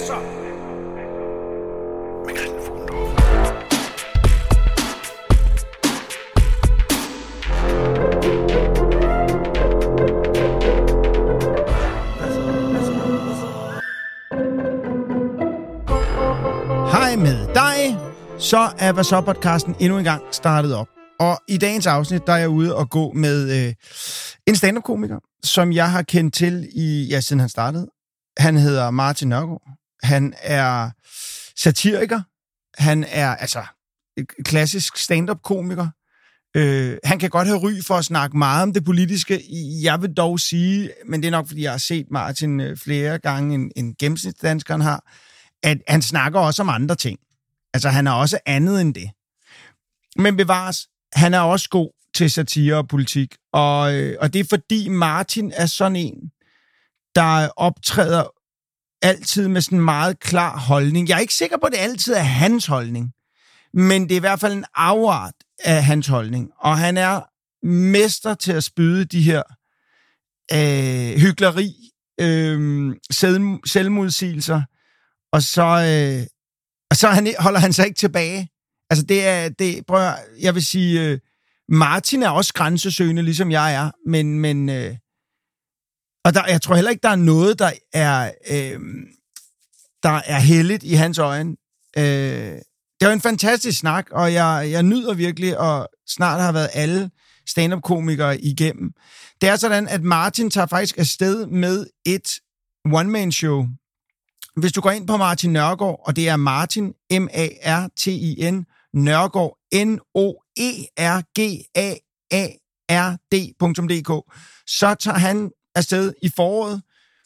så? Med Christian Fuglendorf. Hej med dig. Så er Hvad så podcasten endnu en gang startet op. Og i dagens afsnit, der er jeg ude og gå med en stand-up-komiker, som jeg har kendt til siden han startede. Han hedder Martin Nørgaard. Han er satiriker. Han er klassisk stand-up-komiker. Han kan godt have ry for at snakke meget om det politiske. Jeg vil dog sige, men det er nok, fordi jeg har set Martin flere gange, end gennemsnitsdanskeren har, at han snakker også om andre ting. Altså, han er også andet end det. Men bevares, han er også god til satire og politik. Og det er fordi Martin er sådan en, der optræder altid med sådan en meget klar holdning. Jeg er ikke sikker på, at det altid er hans holdning. Men det er i hvert fald en afart af hans holdning. Og han er mester til at spyde de her hykleri, selvmodsigelser. Og så holder han sig ikke tilbage. Altså jeg vil sige, Martin er også grænsesøgende, ligesom jeg er, men jeg tror heller ikke, der er noget, der er helligt i hans øjne. Det er jo en fantastisk snak, og jeg nyder virkelig, og snart har været alle stand-up-komikere igennem. Det er sådan, at Martin tager faktisk afsted med et one-man-show. Hvis du går ind på Martin Nørgaard, og det er Martin, M-A-R-T-I-N, Nørgaard, N-O-E-R-G-A-A-R-D.dk, så tager han afsted i foråret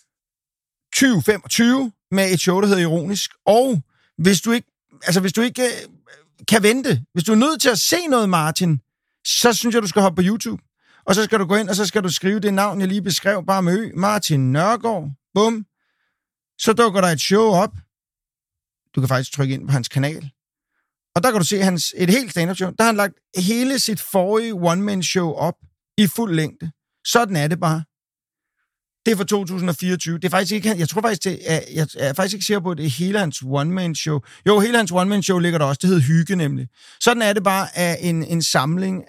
2025 med et show, der hedder Ironisk. Og hvis du ikke kan vente, hvis du er nødt til at se noget Martin, så synes jeg, du skal hoppe på YouTube. Og så skal du gå ind, og så skal du skrive det navn, jeg lige beskrev, bare med Ø, Martin Nørgaard, bum. Så dukker der et show op. Du kan faktisk trykke ind på hans kanal. Og der kan du se et helt stand-up show. Der har han lagt hele sit forrige one-man-show op i fuld længde. Sådan er det bare. Det er for 2024. Det er faktisk ikke, jeg er faktisk ikke sikker på, at det er hele hans one-man-show. Jo, hele hans one-man-show ligger der også. Det hedder Hygge nemlig. Sådan er det bare af en samling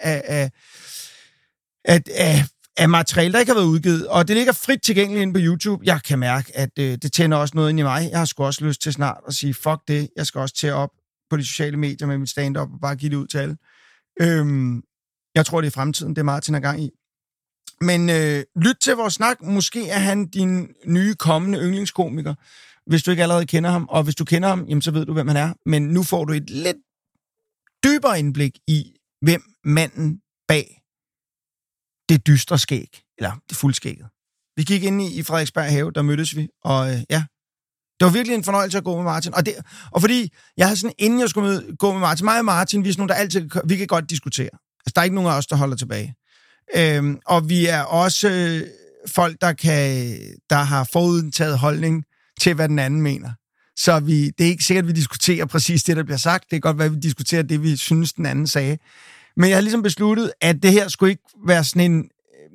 af materiale, der ikke har været udgivet, og det ligger frit tilgængeligt inde på YouTube. Jeg kan mærke, at det tænder også noget ind i mig. Jeg har sgu også lyst til snart at sige, fuck det, jeg skal også til op på de sociale medier med mit stand-up og bare give det ud til alle. Jeg tror, det er fremtiden, det Martin er gang i. Men lyt til vores snak. Måske er han din nye kommende yndlingskomiker, hvis du ikke allerede kender ham. Og hvis du kender ham, jamen, så ved du, hvem han er. Men nu får du et lidt dybere indblik i, hvem manden bag det dystre skæg, eller det fuldskægget. Vi gik ind i Frederiksberg Have, der mødtes vi, og det var virkelig en fornøjelse at gå med Martin. Og fordi jeg havde sådan, inden jeg skulle gå med Martin, mig og Martin, vi er sådan nogle, der altid, vi kan godt diskutere. Altså, der er ikke nogen af os, der holder tilbage. Og vi er også folk, der har forudtaget holdning til, hvad den anden mener. Så det er ikke sikkert, at vi diskuterer præcis det, der bliver sagt. Det kan godt være, at vi diskuterer det, vi synes, den anden sagde. Men jeg har ligesom besluttet, at det her skulle ikke være sådan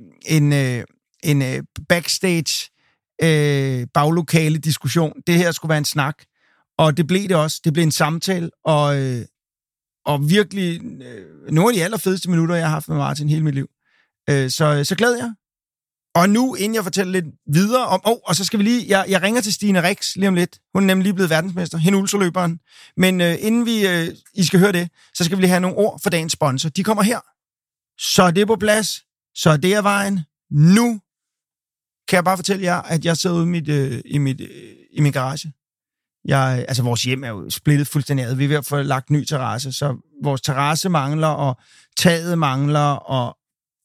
en backstage baglokale diskussion. Det her skulle være en snak. Og det blev det også. Det blev en samtale. Og virkelig nogle af de allerfedeste minutter, jeg har haft med Martin hele mit liv. Så glæder jeg. Og nu, inden jeg fortæller lidt videre om... og så skal vi lige... Jeg ringer til Stine Rix lige om lidt. Hun er nemlig lige blevet verdensmester. Hende ultraløberen. Men inden I skal høre det, så skal vi lige have nogle ord for dagens sponsor. De kommer her. Så er det på plads. Så er det af vejen. Nu kan jeg bare fortælle jer, at jeg sidder ude i min garage. Vores hjem er jo splittet fuldstændig ad. Vi er ved at få lagt ny terrasse. Så vores terrasse mangler, og taget mangler, og...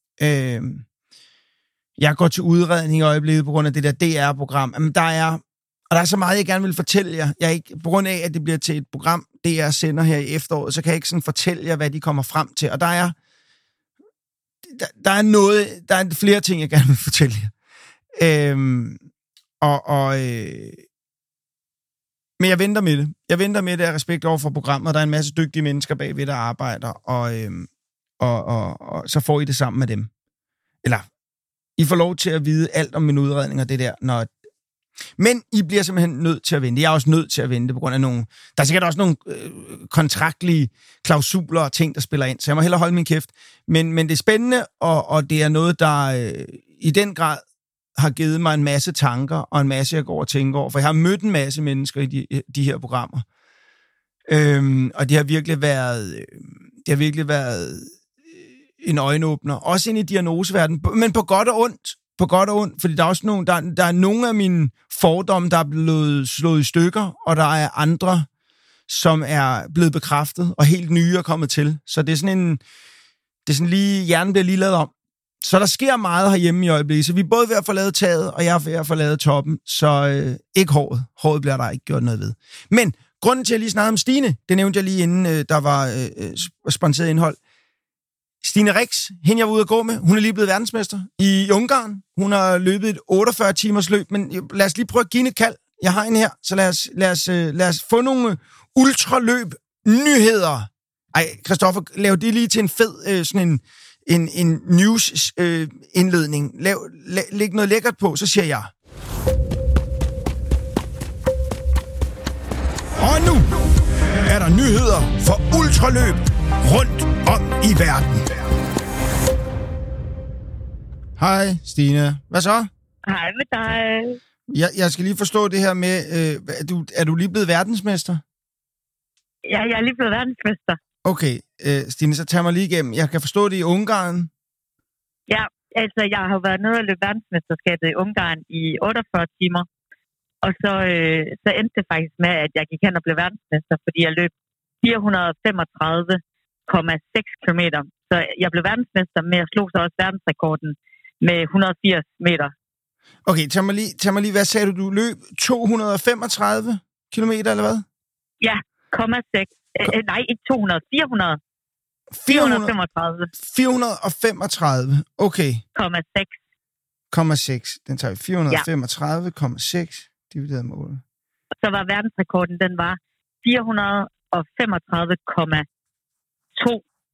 Jeg går til udredning i øjeblikket på grund af det der DR-program. Men der er så meget, jeg gerne vil fortælle jer. Jeg ikke, på grund af, at det bliver til et program, DR sender her i efteråret, så kan jeg ikke sådan fortælle jer, hvad de kommer frem til. Og der er flere ting, jeg gerne vil fortælle jer. Men jeg venter med det. Jeg venter med det af respekt over for programmet. Der er en masse dygtige mennesker bagved, der arbejder, og så får I det sammen med dem. Eller, I får lov til at vide alt om min udredning og det der, når Men I bliver simpelthen nødt til at vente. Jeg er også nødt til at vente på grund af nogle... Der er sikkert også nogle kontraktlige klausuler og ting, der spiller ind, så jeg må hellere holde min kæft. Men det er spændende, og det er noget, der i den grad har givet mig en masse tanker, og en masse, jeg går og tænker over. For jeg har mødt en masse mennesker i de her programmer. Og det har virkelig været en øjenåbner. Også ind i diagnoseverdenen, men på godt og ondt. På godt og ondt, fordi der er også der er nogle af mine fordomme, der er blevet slået i stykker, og der er andre, som er blevet bekræftet, og helt nye er kommet til. Så det er sådan lige, hjernen bliver lige lavet om. Så der sker meget herhjemme i øjeblikket. Så vi er både ved at få lavet taget, og jeg er ved at få lavet toppen. Så ikke håret. Håret bliver der ikke gjort noget ved. Men grunden til, at jeg lige snakkede om Stine, det nævnte jeg lige inden der var sponsoreret indhold. Stine Rix, hende jeg var ude at gå med, hun er lige blevet verdensmester i Ungarn. Hun har løbet et 48 timers løb, men lad os lige prøve at give et kald. Jeg har en her, så lad os få nogle ultraløb nyheder. Ej, Christoffer, lav det lige til en fed sådan en news indledning. Læg noget lækkert på, så siger jeg. Og nu er der nyheder for ultraløb rundt om i verden. Hej, Stine. Hvad så? Hej med dig. Jeg skal lige forstå det her med, er du lige blevet verdensmester? Ja, jeg er lige blevet verdensmester. Okay, Stine, så tag mig lige igennem. Jeg kan forstå det i Ungarn. Ja, altså jeg har været nede og løbet verdensmesterskabet i Ungarn i 48 timer. Og så endte det faktisk med, at jeg gik hen og blev verdensmester, fordi jeg løb 435,6 kilometer. Så jeg blev verdensmester, men jeg slog så også verdensrekorden med 180 meter. Okay, tag mig lige, hvad sagde du? Du løb 235 kilometer, eller hvad? Ja, 0,6. Nej, ikke 200, 400. 435. 435, okay. 0,6. Den tager vi. 435,6 divideret med 8. Så var verdensrekorden, den var 435,2.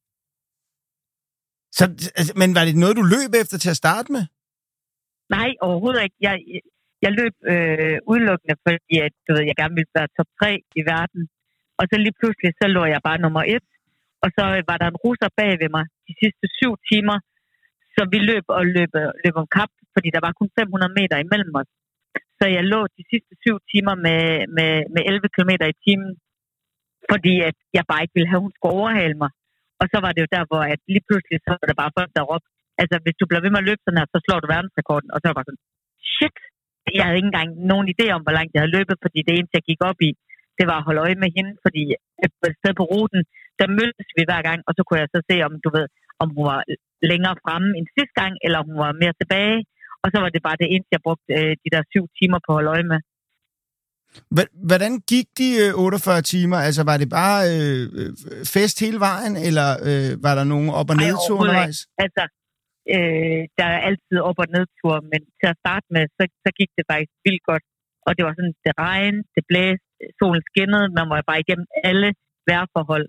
Så, men var det noget, du løb efter til at starte med? Nej, overhovedet ikke. Jeg løb udelukkende, fordi jeg gerne ville være top 3 i verden. Og så lige pludselig, så lå jeg bare nummer 1. Og så var der en russer bag ved mig de sidste 7 timer. Så vi løb om kap, fordi der var kun 500 meter imellem os. Så jeg lå de sidste 7 timer med 11 kilometer i timen, fordi at jeg bare ikke ville have, at hun skulle overhale mig. Og så var det jo der, hvor at lige pludselig, så var det bare folk, der råbte, altså hvis du bliver ved med at løbe sådan her, så slår du verdensrekorden. Og så var jeg bare sådan, shit, jeg havde ikke engang nogen idé om, hvor langt jeg havde løbet, fordi det eneste, jeg gik op i, det var at holde øje med hende, fordi et sted på ruten, der mødtes vi hver gang, og så kunne jeg så se, om hun var længere fremme end sidste gang, eller om hun var mere tilbage. Og så var det bare det eneste, jeg brugte de der 7 timer på at holde øje med. Hvordan gik de 48 timer? Altså, var det bare fest hele vejen, eller var der nogen op- og nedtur undervejs? Altså, der er altid op- og nedtur, men til at starte med, så gik det faktisk vildt godt. Og det var sådan, det regnede, det blæste, solen skinnede, man var bare igennem alle vejrforhold.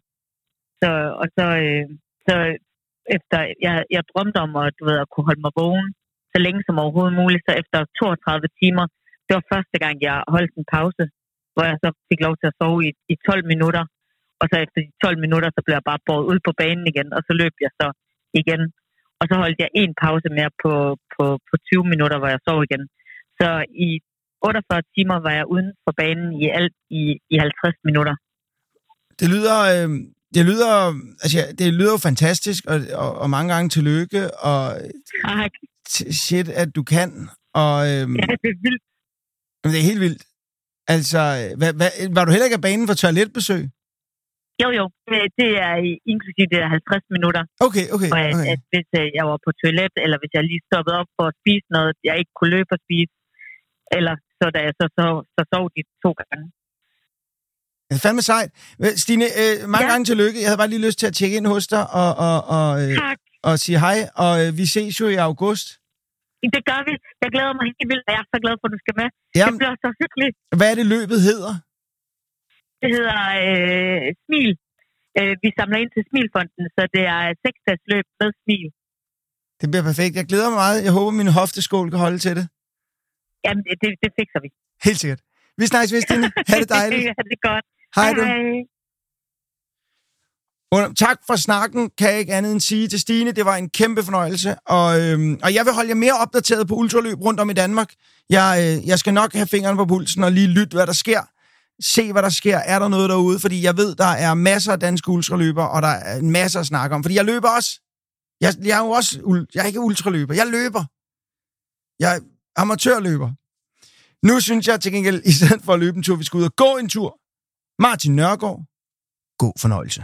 Så efter, jeg drømte om at kunne holde mig vågen så længe som overhovedet muligt, så efter 32 timer, det var første gang, jeg holdt en pause, hvor jeg så fik lov til at sove i 12 minutter, og så efter de 12 minutter, så blev jeg bare båret ud på banen igen, og så løb jeg så igen. Og så holdt jeg en pause mere på 20 minutter, hvor jeg sov igen. Så i 48 timer var jeg uden for banen i alt i 50 minutter. Det lyder jo fantastisk, og mange gange tillykke, og tak. Shit, at du kan. Og, ja, det er vildt. Det er helt vildt. Altså, var du heller ikke af banen for toiletbesøg? Jo. Det er inklusive det 50 minutter. Okay. At hvis jeg var på toilet, eller hvis jeg lige stoppede op for at spise noget, jeg ikke kunne løbe og spise, eller så da jeg så sov de 2 gange. Det er fandme sejt. Stine, mange gange tillykke. Jeg havde bare lige lyst til at tjekke ind hos dig og sige hej, og vi ses jo i august. Det gør vi. Jeg glæder mig helt vildt, og jeg er så glad for, at du skal med. Jamen, det bliver så hyggeligt. Hvad er det løbet hedder? Det hedder Smil. Vi samler ind til Smilfonden, så det er 6-dages løb med smil. Det bliver perfekt. Jeg glæder mig meget. Jeg håber, min hofteskål kan holde til det. Jamen, det fikser vi. Helt sikkert. Vi snakkes ved, Stine. Ha' det dejligt. Ja, det er godt. Hej du. Tak for snakken, kan jeg ikke andet end sige til Stine. Det var en kæmpe fornøjelse, og jeg vil holde jer mere opdateret på ultraløb rundt om i Danmark. Jeg skal nok have fingrene på pulsen og lige lytte, hvad der sker. Se, hvad der sker. Er der noget derude? Fordi jeg ved, der er masser af danske ultraløbere, og der er en masse at snakke om. Fordi jeg løber også. Jeg er jo også... Jeg er ikke ultraløber. Jeg løber. Jeg er amatørløber. Nu synes jeg til gengæld, i stedet for at løbe en tur, vi skal ud og gå en tur. Martin Nørgaard. God fornøjelse.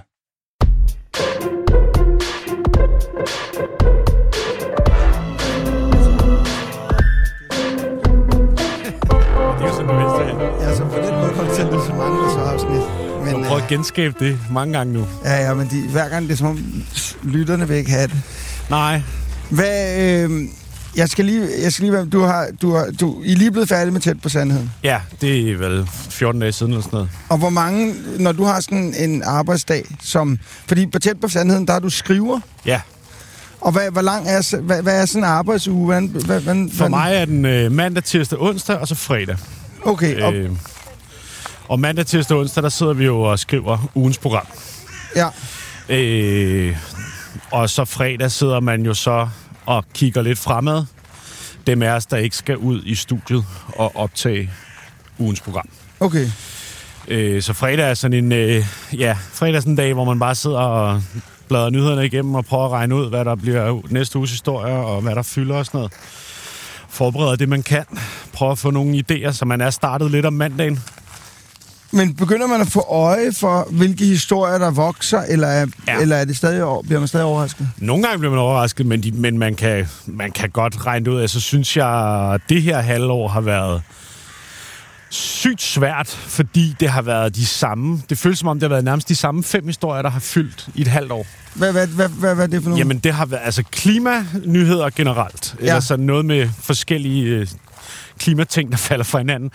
Ja, så på den måde kommer det til at lyde som andre så afsnit. Men prøv at genskabe det mange gange nu. Ja, men hver gang det er som om lytterne vil ikke have det. Nej. Hvad... Jeg skal lige være... I er lige blevet færdig med Tæt på Sandheden. Ja, det er vel 14 dage siden eller sådan noget. Og hvor mange... Når du har sådan en arbejdsdag, som... Fordi på Tæt på Sandheden, der er du skriver. Ja. Og hvad lang er... Hvad er sådan en arbejdsuge? For mig er den mandag, tirsdag, onsdag og så fredag. Okay. Og mandag, tirsdag og onsdag, der sidder vi jo og skriver ugens program. Ja. Og så fredag sidder man jo så og kigger lidt fremad. Dem af os, der ikke skal ud i studiet og optage ugens program. Okay. Så fredag er sådan en... fredag er sådan en dag, hvor man bare sidder og bladrer nyhederne igennem og prøver at regne ud, hvad der bliver næste uges historier, og hvad der fylder og sådan noget. Forbereder det, man kan. Prøver at få nogle idéer, så man er startet lidt om mandagen. Men begynder man at få øje for, hvilke historier, der vokser, eller er det bliver man stadig overrasket? Nogle gange bliver man overrasket, men man kan godt regne det ud af. Så synes jeg, at det her halvår har været sygt svært, fordi det har været de samme... Det føles som om, det har været nærmest de samme 5 historier, der har fyldt i et halvt år. Hvad er det for noget? Jamen, det har været klimanyheder generelt. Ja. Eller sådan noget med forskellige... klimating, der falder fra hinanden.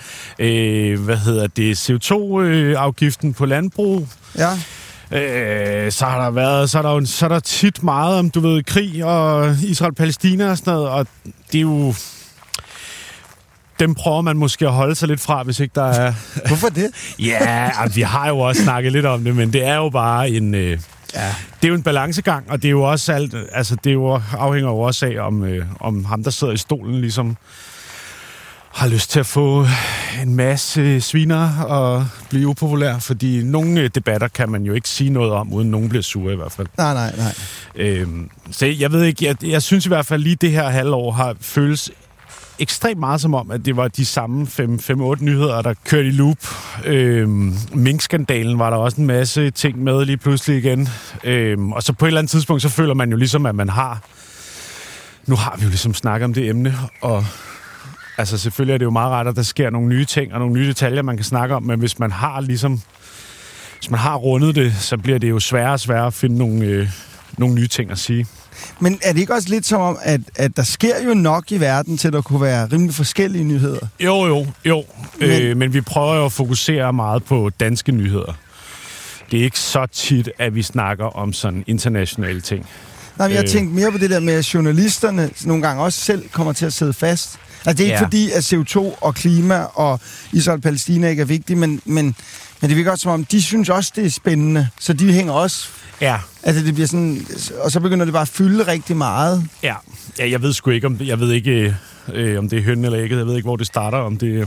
CO2-afgiften på landbrug. Ja. Så er der tit meget om, krig og Israel-Palæstina og sådan noget, og det er jo... Dem prøver man måske at holde sig lidt fra, hvis ikke der er... Hvorfor det? Ja, vi har jo også snakket lidt om det, men det er jo bare en... Det er jo en balancegang, og det er jo også alt... Altså, det er jo, afhænger jo også af, om ham, der sidder i stolen, ligesom har lyst til at få en masse sviner og blive upopulær, fordi nogle debatter kan man jo ikke sige noget om, uden nogen bliver sure i hvert fald. Nej. Så jeg ved ikke, jeg synes i hvert fald lige det her halvår har føles ekstremt meget som om, at det var de samme 5-8 nyheder, der kørte i loop. Mink-skandalen var der også en masse ting med lige pludselig igen. Og så på et eller andet tidspunkt, så føler man jo ligesom, at man har... Nu har vi jo ligesom snakket om det emne, og altså selvfølgelig er det jo meget rart, at der sker nogle nye ting og nogle nye detaljer, man kan snakke om, men hvis man har rundet det, så bliver det jo sværere og sværere at finde nogle nye ting at sige. Men er det ikke også lidt som om, at der sker jo nok i verden til, at der kunne være rimelig forskellige nyheder? Jo. Men vi prøver jo at fokusere meget på danske nyheder. Det er ikke så tit, at vi snakker om sådan internationale ting. Nej, men jeg tænkte mere på det der med, at journalisterne nogle gange også selv kommer til at sidde fast. Altså, det er ikke fordi, at CO2 og klima og Israel-Palæstina ikke er vigtige, men det virker også som om, de synes også, det er spændende. Så de hænger også... Ja. Altså, det bliver sådan... Og så begynder det bare at fylde rigtig meget. Ja, jeg ved sgu ikke, om det er høn eller ikke. Jeg ved ikke, hvor det starter,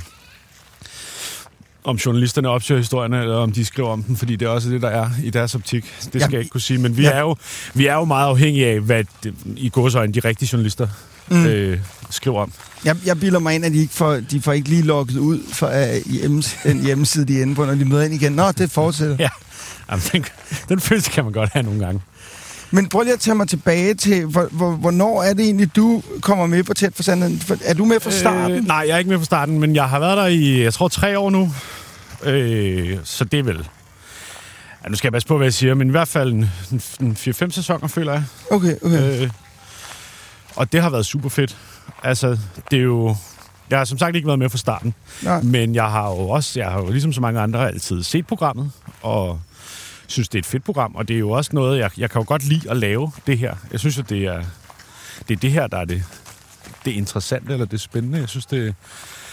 om journalisterne opsøger historierne, eller om de skriver om den, fordi det er også det, der er i deres optik. Det skal jeg ikke kunne sige, men vi er jo meget afhængige af, hvad i gåseøjne de rigtige journalister skriver om. Jeg bilder mig ind, at de får ikke lige logget ud for den hjemmeside, de er inde på, når de møder ind igen. Nå, det fortsætter. Ja, jamen, den følelse kan man godt have nogle gange. Men prøv lige at tage mig tilbage til, hvornår er det egentlig, du kommer med på Tæt på Sandheden? Er du med fra starten? Nej, jeg er ikke med fra starten, men jeg har været der i, jeg tror, 3 år nu. Så det er vel... Ja, nu skal jeg passe på, hvad jeg siger, men i hvert fald en 4-5 sæsoner, føler jeg. Okay. Og det har været super fedt. Altså, det er jo... Jeg har som sagt ikke været med fra starten. Nej. Men jeg har jo ligesom så mange andre altid set programmet, og synes, det er et fedt program, og det er jo også noget, jeg kan jo godt lide at lave det her. Jeg synes, at det er det her, der er det interessante, eller det spændende. Jeg synes, det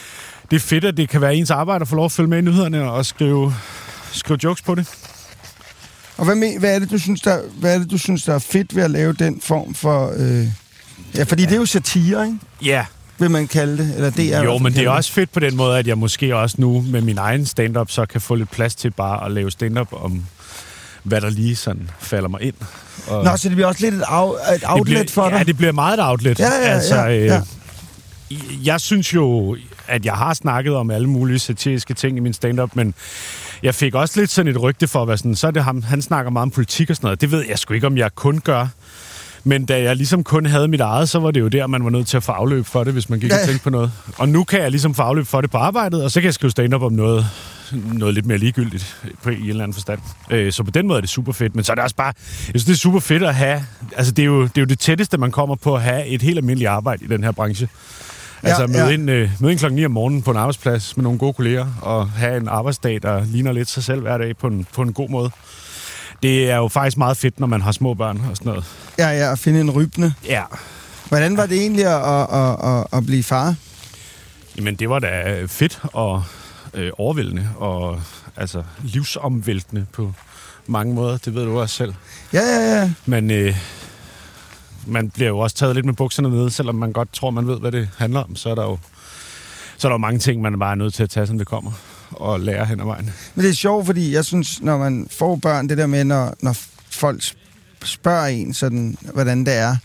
det er fedt, at det kan være ens arbejde at få lov at følge med i nyhederne og skrive jokes på det. Og hvad er det, du synes, der er fedt ved at lave den form for... Ja, fordi det er jo satire, ikke? Ja. Vil man kalde det? Eller det er jo, men det er også fedt på den måde, at jeg måske også nu med min egen stand-up, så kan få lidt plads til bare at lave stand-up om, hvad der lige sådan falder mig ind. Og nå, så det bliver også lidt et outlet for dig? Ja, det bliver meget et outlet. Ja. Jeg synes jo, at jeg har snakket om alle mulige satiriske ting i min stand-up, men jeg fik også lidt sådan et rygte for at være sådan, så er det ham, han snakker meget om politik og sådan noget. Det ved jeg sgu ikke, om jeg kun gør. Men da jeg ligesom kun havde mit eget, så var det jo der, man var nødt til at få afløb for det, hvis man gik og tænkte på noget. Og nu kan jeg ligesom få afløb for det på arbejdet, og så kan jeg skrive stand-up om noget lidt mere ligegyldigt i en eller anden forstand. Så på den måde er det super fedt. Men så er det også bare, jeg synes, det er super fedt at have, altså det er jo det tætteste, man kommer på at have et helt almindeligt arbejde i den her branche. Altså møde ind klokken 9 om morgenen på en arbejdsplads med nogle gode kolleger, og have en arbejdsdag, der ligner lidt sig selv hver dag på en god måde. Det er jo faktisk meget fedt, når man har små børn og sådan noget. Ja, at finde en rybne. Ja. Hvordan var det egentlig at blive far? Jamen, det var da fedt og overvældende og altså livsomvæltende på mange måder. Det ved du også selv. Ja. Men man bliver jo også taget lidt med bukserne nede, selvom man godt tror, man ved, hvad det handler om. Så er der jo mange ting, man bare er nødt til at tage, som det kommer, og lære hen ad vejen. Men det er sjovt, fordi jeg synes, når man får børn, det der med, når folk spørger en sådan, hvordan det er,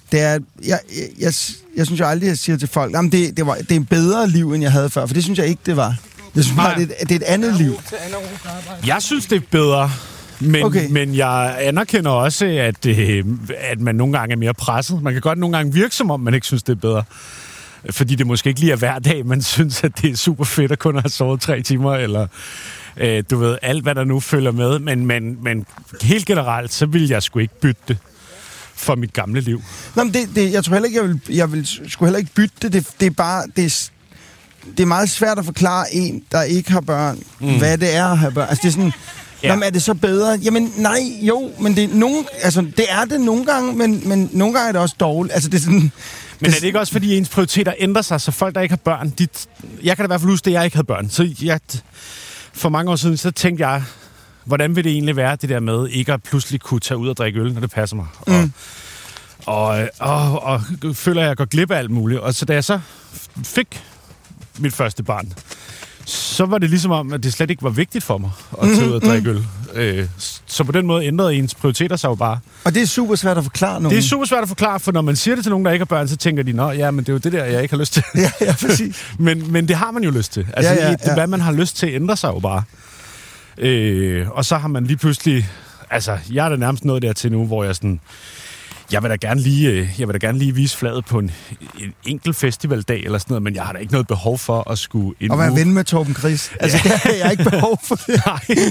jeg synes jo aldrig, jeg siger til folk, jamen det er et bedre liv, end jeg havde før, for det synes jeg ikke, det var. Jeg synes bare, det er et andet liv. Jeg synes, det er bedre. Men jeg anerkender også, at man nogle gange er mere presset. Man kan godt nogle gange virke, som om man ikke synes, det er bedre. Fordi det måske ikke lige er hver dag, man synes, at det er super fedt at kun have sovet 3 timer, eller du ved, alt hvad der nu følger med. Men helt generelt, så vil jeg sgu ikke bytte det for mit gamle liv. Nå, men jeg tror heller ikke, jeg vil sgu heller ikke bytte det. Det er bare... Det er meget svært at forklare en, der ikke har børn, hvad det er at have børn. Altså, det er sådan... Ja. Jamen, er det så bedre? Jamen, nej, jo, men det er det nogle gange, men nogle gange er det også dårligt. Altså, det er sådan... Men er det ikke også, fordi ens prioriteter ændrer sig, så folk, der ikke har børn, jeg kan da i hvert fald huske, at jeg ikke havde børn. Så for mange år siden, så tænkte jeg, hvordan vil det egentlig være, det der med ikke at pludselig kunne tage ud og drikke øl, når det passer mig. Og føler, at jeg går glip af alt muligt. Og så da jeg så fik mit første barn, så var det ligesom om, at det slet ikke var vigtigt for mig at tage ud og drikke øl. Så på den måde ændrede ens prioriteter sig jo bare. Og det er super svært at forklare nogen. Det er super svært at forklare, for når man siger det til nogen, der ikke har børn, så tænker de, nå, ja, men det er jo det der, jeg ikke har lyst til. Ja, præcis. men det har man jo lyst til. Altså, hvad man har lyst til, ændrer sig jo bare. Og så har man lige pludselig... Altså, jeg er da nærmest nået dertil nu, hvor jeg sådan... Jeg vil da gerne lige vise flaget på en enkelt festivaldag eller sådan noget, men jeg har da ikke noget behov for at skulle... Og være ven med Torben Chris. Altså, det har jeg ikke behov for det.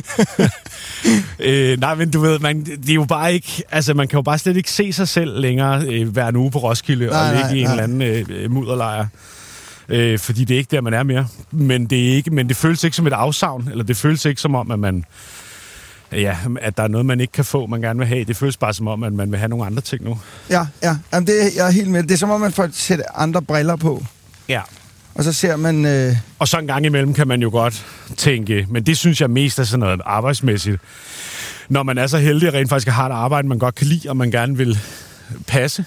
Nej, men du ved, det er jo bare ikke... Altså, man kan jo bare slet ikke se sig selv længere hver en uge på Roskilde og ligge i en eller anden mudderlejr. Fordi det er ikke der, man er mere. Men det føles ikke som et afsavn, eller det føles ikke som om, at man... Ja, at der er noget, man ikke kan få, man gerne vil have. Det føles bare som om, at man vil have nogle andre ting nu. Ja. Jamen, jeg er helt med. Det er som om, man får sætte andre briller på. Ja. Og så ser man... Og så en gang imellem kan man jo godt tænke, men det synes jeg mest er sådan noget arbejdsmæssigt. Når man er så heldig at rent faktisk har et arbejde, man godt kan lide, og man gerne vil passe,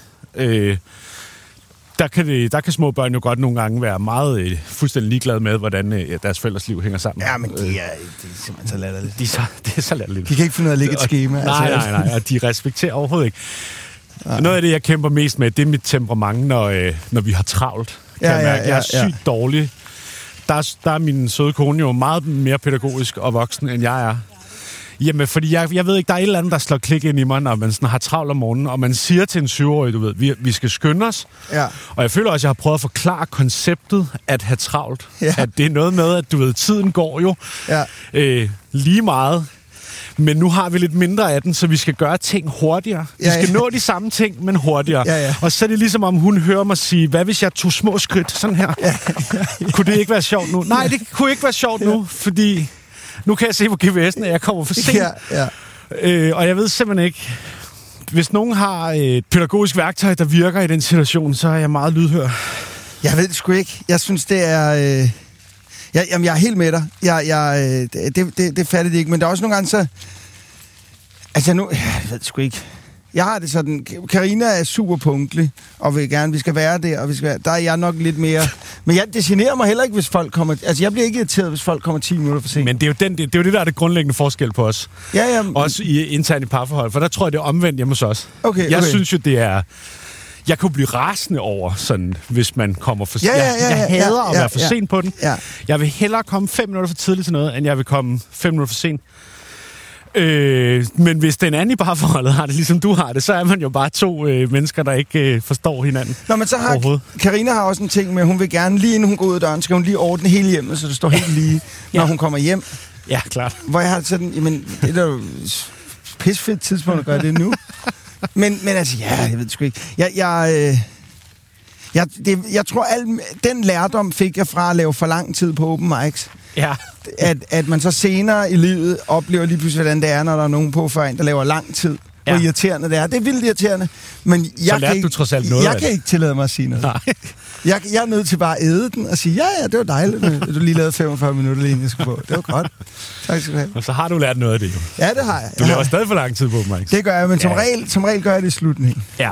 der kan små børn jo godt nogle gange være meget fuldstændig ligeglade med, hvordan deres forældres liv hænger sammen. Ja, men det er simpelthen så latterligt. Det er så latterligt. De kan ikke finde ud af at lægge et skema. Nej, og de respekterer overhovedet ikke. Nej. Noget af det, jeg kæmper mest med, det er mit temperament, når vi har travlt. Jeg er sygt dårlig. Der er min søde kone jo meget mere pædagogisk og voksen, end jeg er. Jamen, fordi jeg ved ikke, der er et eller andet, der slår klik ind i mig, når man sådan har travlt om morgenen, og man siger til en 7-årig, du ved, vi skal skynde os. Ja. Og jeg føler også, at jeg har prøvet at forklare konceptet at have travlt. Ja. At det er noget med, at du ved, tiden går jo lige meget. Men nu har vi lidt mindre af den, så vi skal gøre ting hurtigere. Vi skal nå de samme ting, men hurtigere. Ja. Og så er det ligesom, om hun hører mig sige, hvad hvis jeg tog små skridt sådan her? Ja. Kunne det ikke være sjovt nu? Nej, det kunne ikke være sjovt nu, fordi... Nu kan jeg se på GPS'en, at jeg kommer for sent. Ja. Og jeg ved simpelthen ikke... Hvis nogen har et pædagogisk værktøj, der virker i den situation, så er jeg meget lydhør. Jeg ved det sgu ikke. Jeg synes, det er... Jamen, jeg er helt med dig. Det fatter det ikke, men der er også nogle gange så... Altså nu... Jeg ved sgu ikke... Jeg har det sådan... Carina er super punktlig, og vil gerne... Vi skal være der, og vi skal være... Der er jeg nok lidt mere... Men det generer mig heller ikke, hvis folk kommer... Altså, jeg bliver ikke irriteret, hvis folk kommer 10 minutter for sent. Men det er jo det, der er det grundlæggende forskel på os. Ja. Også i interne parforhold, for der tror jeg, det er omvendt hjemme hos os. Okay. Jeg synes jo, det er... Jeg kunne blive rasende over, sådan, hvis man kommer for sent. Jeg hader at være for sent på den. Ja. Jeg vil hellere komme 5 minutter for tidligt til noget, end jeg vil komme 5 minutter for sent. Men hvis den anden i parforholdet har det, ligesom du har det, så er man jo bare to mennesker, der ikke forstår hinanden. Nå, men så har Carina har også en ting med, at hun vil gerne, lige inden hun går ud af døren, skal hun lige ordne hele hjemmet, så det står helt lige, når hun kommer hjem. Ja, klart. Hvor jeg har sådan, jamen, det er da jo pisfedt tidspunkt at gøre det nu. Men altså, jeg ved det sgu ikke. Jeg tror, den lærdom fik jeg fra at lave for lang tid på open mics. Ja. At man så senere i livet oplever lige pludselig, hvordan det er, når der er nogen på for en, der laver lang tid. Hvor irriterende det er. Det er vildt irriterende. Men så lærte du trods alt noget. Jeg kan ikke tillade mig at sige noget. Jeg er nødt til bare at æde den og sige, ja, det var dejligt, at du lige lavede 45 minutter, lige inden jeg skulle på. Det var godt. Tak skal du have. Og så har du lært noget af det jo. Ja, det har jeg. Du laver stadig for lang tid på mig. Det gør jeg, men som regel gør jeg det i slutningen. Ja.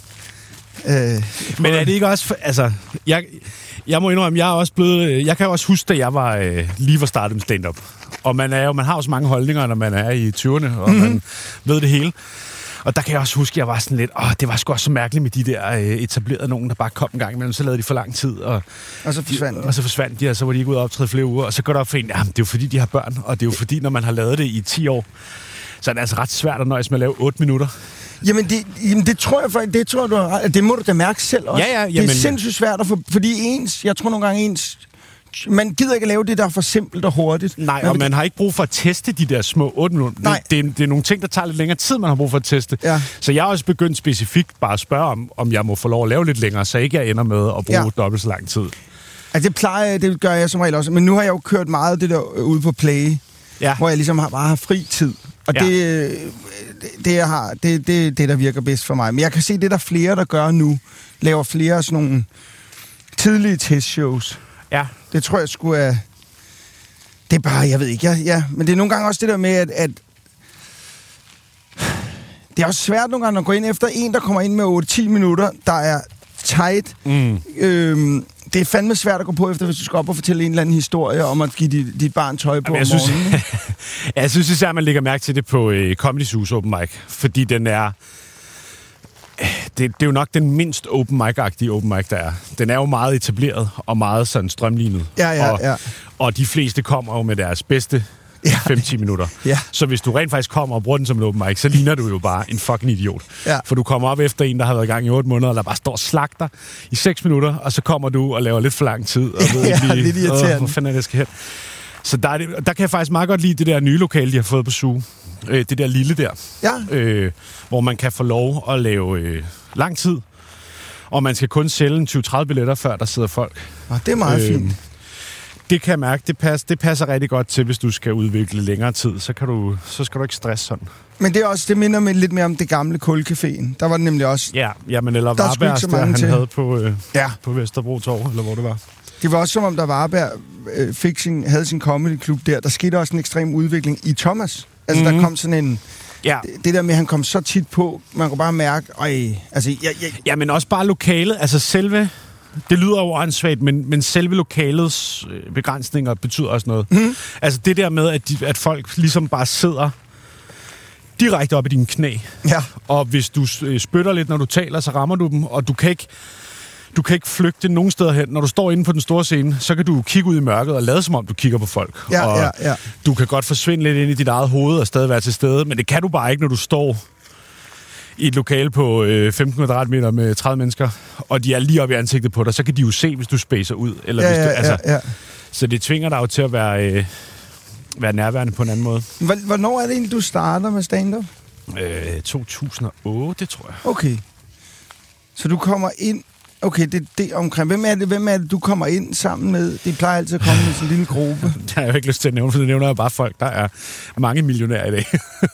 Men er det ikke også... Altså, jeg må indrømme, jeg er også blevet... Jeg kan også huske, da jeg var lige var startet med stand-up. Og man har jo så mange holdninger, når man er i 20'erne, og man ved det hele. Og der kan jeg også huske, at jeg var sådan lidt... det var sgu også så mærkeligt med de der etablerede nogen, der bare kom en gang imellem. Så lavede de for lang tid, og så forsvandt de. Og så forsvandt de, og så var de ikke ude og optræde flere uger. Og så går der op for en, det er jo fordi, de har børn. Og det er jo fordi, når man har lavet det i 10 år, så er det altså ret svært at nøjes med at lave 8 minutter. Jamen, det tror jeg faktisk, det tror du har ret. Det må du da mærke selv også. Ja, det er sindssygt svært at få, fordi jeg tror nogle gange man gider ikke lave det, der er for simpelt og hurtigt. Nej, og man har ikke brug for at teste de der små 8 minutter. Det er nogle ting, der tager lidt længere tid, man har brug for at teste. Ja. Så jeg har også begyndt specifikt bare at spørge om jeg må få lov at lave lidt længere, så ikke jeg ender med at bruge dobbelt så lang tid. Altså, det gør jeg som regel også. Men nu har jeg jo kørt meget det der ude på Play, hvor jeg ligesom bare har fri tid. Og det er det, der virker bedst for mig. Men jeg kan se, det der flere, der gør nu, laver flere sådan nogle tidlige testshows. Ja. Det tror jeg sgu er... Det er bare, jeg ved ikke, men det er nogle gange også det der med, at det er også svært nogle gange at gå ind efter en, der kommer ind med 8-10 minutter, der er tight. Det er fandme svært at gå på efter, hvis du skal op og fortælle en eller anden historie om at give dit barn tøj på om morgenen. Jeg synes især, at man lægger mærke til det på Comedy Zoo's open mic, fordi den er... Det er jo nok den mindst open mic-agtige open mic, der er. Den er jo meget etableret og meget sådan strømlignet. Ja. Og de fleste kommer jo med deres bedste 5-10 minutter. Ja. Så hvis du rent faktisk kommer og bruger den som en open mic, så ligner du jo bare en fucking idiot. Ja. For du kommer op efter en, der har været i gang i 8 måneder, der bare står og slagter i 6 minutter, og så kommer du og laver lidt for lang tid. Og ved ikke lige, lidt irriterende. Hvor fanden er det, skal hen? Så der kan jeg faktisk meget godt lide det der nye lokale, de har fået på Zoo. Det der lille der. Ja. Hvor man kan få lov at lave lang tid. Og man skal kun sælge 20-30 billetter, før der sidder folk. Det er meget fint. Det kan jeg mærke, det passer rigtig godt til, hvis du skal udvikle længere tid. Så skal du ikke stresse sådan. Men det er også, det minder mig lidt mere om det gamle Kulcaféen. Der var det nemlig også... Ja, men eller Varberg, der han havde på Vesterbro Torv, eller hvor det var. Det var også som om, der Varberg havde sin comedyklub der. Der skete også en ekstrem udvikling i Thomas. Altså, der kom sådan en... Ja. Det der med, at han kom så tit på, man kunne bare mærke... Ja, men også bare lokalet. Altså selve... Det lyder jo åndssvagt, men selve lokalets begrænsninger betyder også noget. Altså det der med, at folk ligesom bare sidder direkte op i dine knæ. Ja. Og hvis du spytter lidt, når du taler, så rammer du dem, og du kan ikke flygte nogen steder hen. Når du står inde på den store scene, så kan du kigge ud i mørket og lade som om, du kigger på folk. Ja. Du kan godt forsvinde lidt ind i dit eget hoved og stadig være til stede, men det kan du bare ikke, når du står i et lokale på 15 kvadratmeter med 30 mennesker, og de er lige oppe i ansigtet på dig, så kan de jo se, hvis du spacer ud. Eller ja. Så det tvinger dig jo til at være nærværende på en anden måde. Hvornår er det egentlig, du starter med stand-up? 2008, tror jeg. Okay. Så du kommer ind Okay, det omkring. Hvem er det, du kommer ind sammen med? Det plejer altid at komme med sådan en lille gruppe. Det har jeg jo ikke lyst til at nævne, for det nævner jeg bare folk, der er mange millionærer i dag.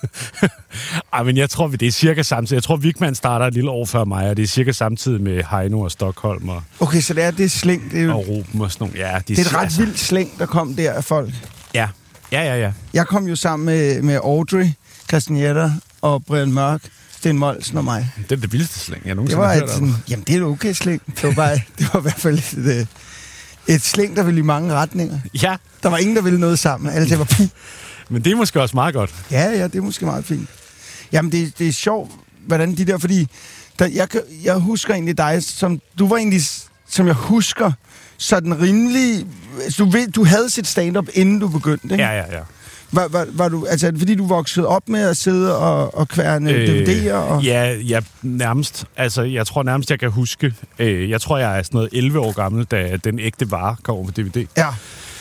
Men jeg tror, det er cirka samtidig. Jeg tror, Vigman starter et lille år før mig, og det er cirka samtidig med Heino og Stockholm. Og, okay, så det er slæng. Det er jo, og Ruben og sådan nogle. Ja, det er et ret vildt slæng, der kom der af folk. Ja. Jeg kom jo sammen med Audrey, Castaneda og Brian Mørk, Sten Molsen og mig. Det er det vildeste slæng, jeg nogensinde har hørt om. Jamen, det er et okay slæng. Det var i hvert fald et slæng, der ville i mange retninger. Ja. Der var ingen, der ville noget sammen. Alle det var puh. Men det er måske også meget godt. Ja, det er måske meget fint. Jamen, det er sjovt, hvordan de der, fordi jeg husker egentlig dig, som du var egentlig, som jeg husker, sådan rimelig. Du havde sit stand-up, inden du begyndte, ikke? Ja. Var du, altså, fordi du voksede op med at sidde og kværne DVD'er? Og... Ja, nærmest. Altså, jeg tror nærmest, jeg kan huske. Jeg tror, jeg er sådan noget 11 år gammel, da Den ægte vare kom over på DVD. Ja.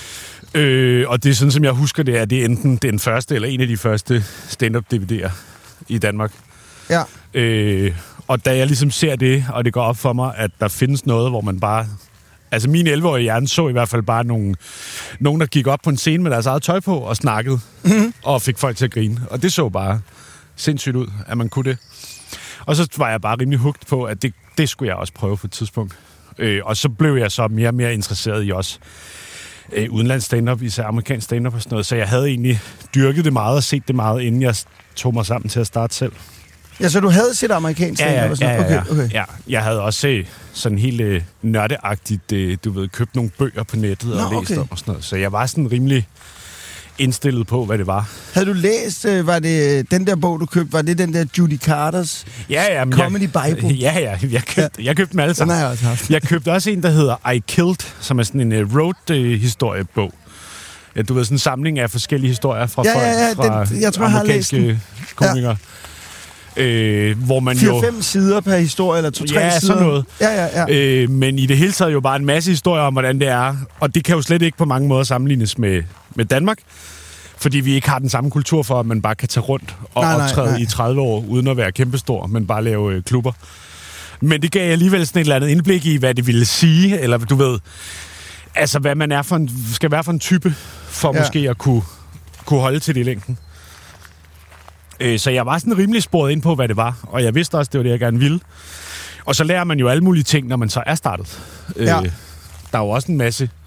Og det er sådan, som jeg husker det, er det enten den første eller en af de første stand-up DVD'er i Danmark. Ja. Og da jeg ligesom ser det, og det går op for mig, at der findes noget, hvor man bare... Altså, min 11-årige hjerne så i hvert fald bare nogen, der gik op på en scene med deres eget tøj på og snakkede, og fik folk til at grine. Og det så bare sindssygt ud, at man kunne det. Og så var jeg bare rimelig hugt på, at det skulle jeg også prøve på et tidspunkt. Og så blev jeg så mere og mere interesseret i også udenlands stand-up, især amerikansk stand-up og sådan noget. Så jeg havde egentlig dyrket det meget og set det meget, inden jeg tog mig sammen til at starte selv. Ja, så du havde set amerikansk stand-up og sådan noget? Okay. Ja, jeg havde også sådan helt nørdeagtigt, købt nogle bøger på nettet og læst om og sådan noget. Så jeg var sådan rimelig indstillet på, hvad det var. Havde du læst, var det den der bog, du købte, var det den der Judy Carters Comedy Bible? Ja, jeg købte dem alle sammen. Den har jeg også haft. Jeg købte også en, der hedder I Killed, som er sådan en road-historiebog. Ja, du ved, sådan en samling af forskellige historier fra jeg tror, amerikanske komikere. Hvor man 4-5 sider per historie, eller 2-3 sider. Ja, sådan noget. Ja. Men i det hele taget jo bare en masse historier om, hvordan det er. Og det kan jo slet ikke på mange måder sammenlignes med Danmark. Fordi vi ikke har den samme kultur for, at man bare kan tage rundt og optræde i 30 år, uden at være kæmpestor, men bare lave klubber. Men det gav alligevel sådan et eller andet indblik i, hvad det ville sige, eller du ved, altså hvad man skal være for en type, for måske at kunne holde til det i længden. Så jeg var sådan rimelig sporet ind på, hvad det var, og jeg vidste også, det var det, jeg gerne ville. Og så lærer man jo alle mulige ting, når man så er startet. Der er jo også en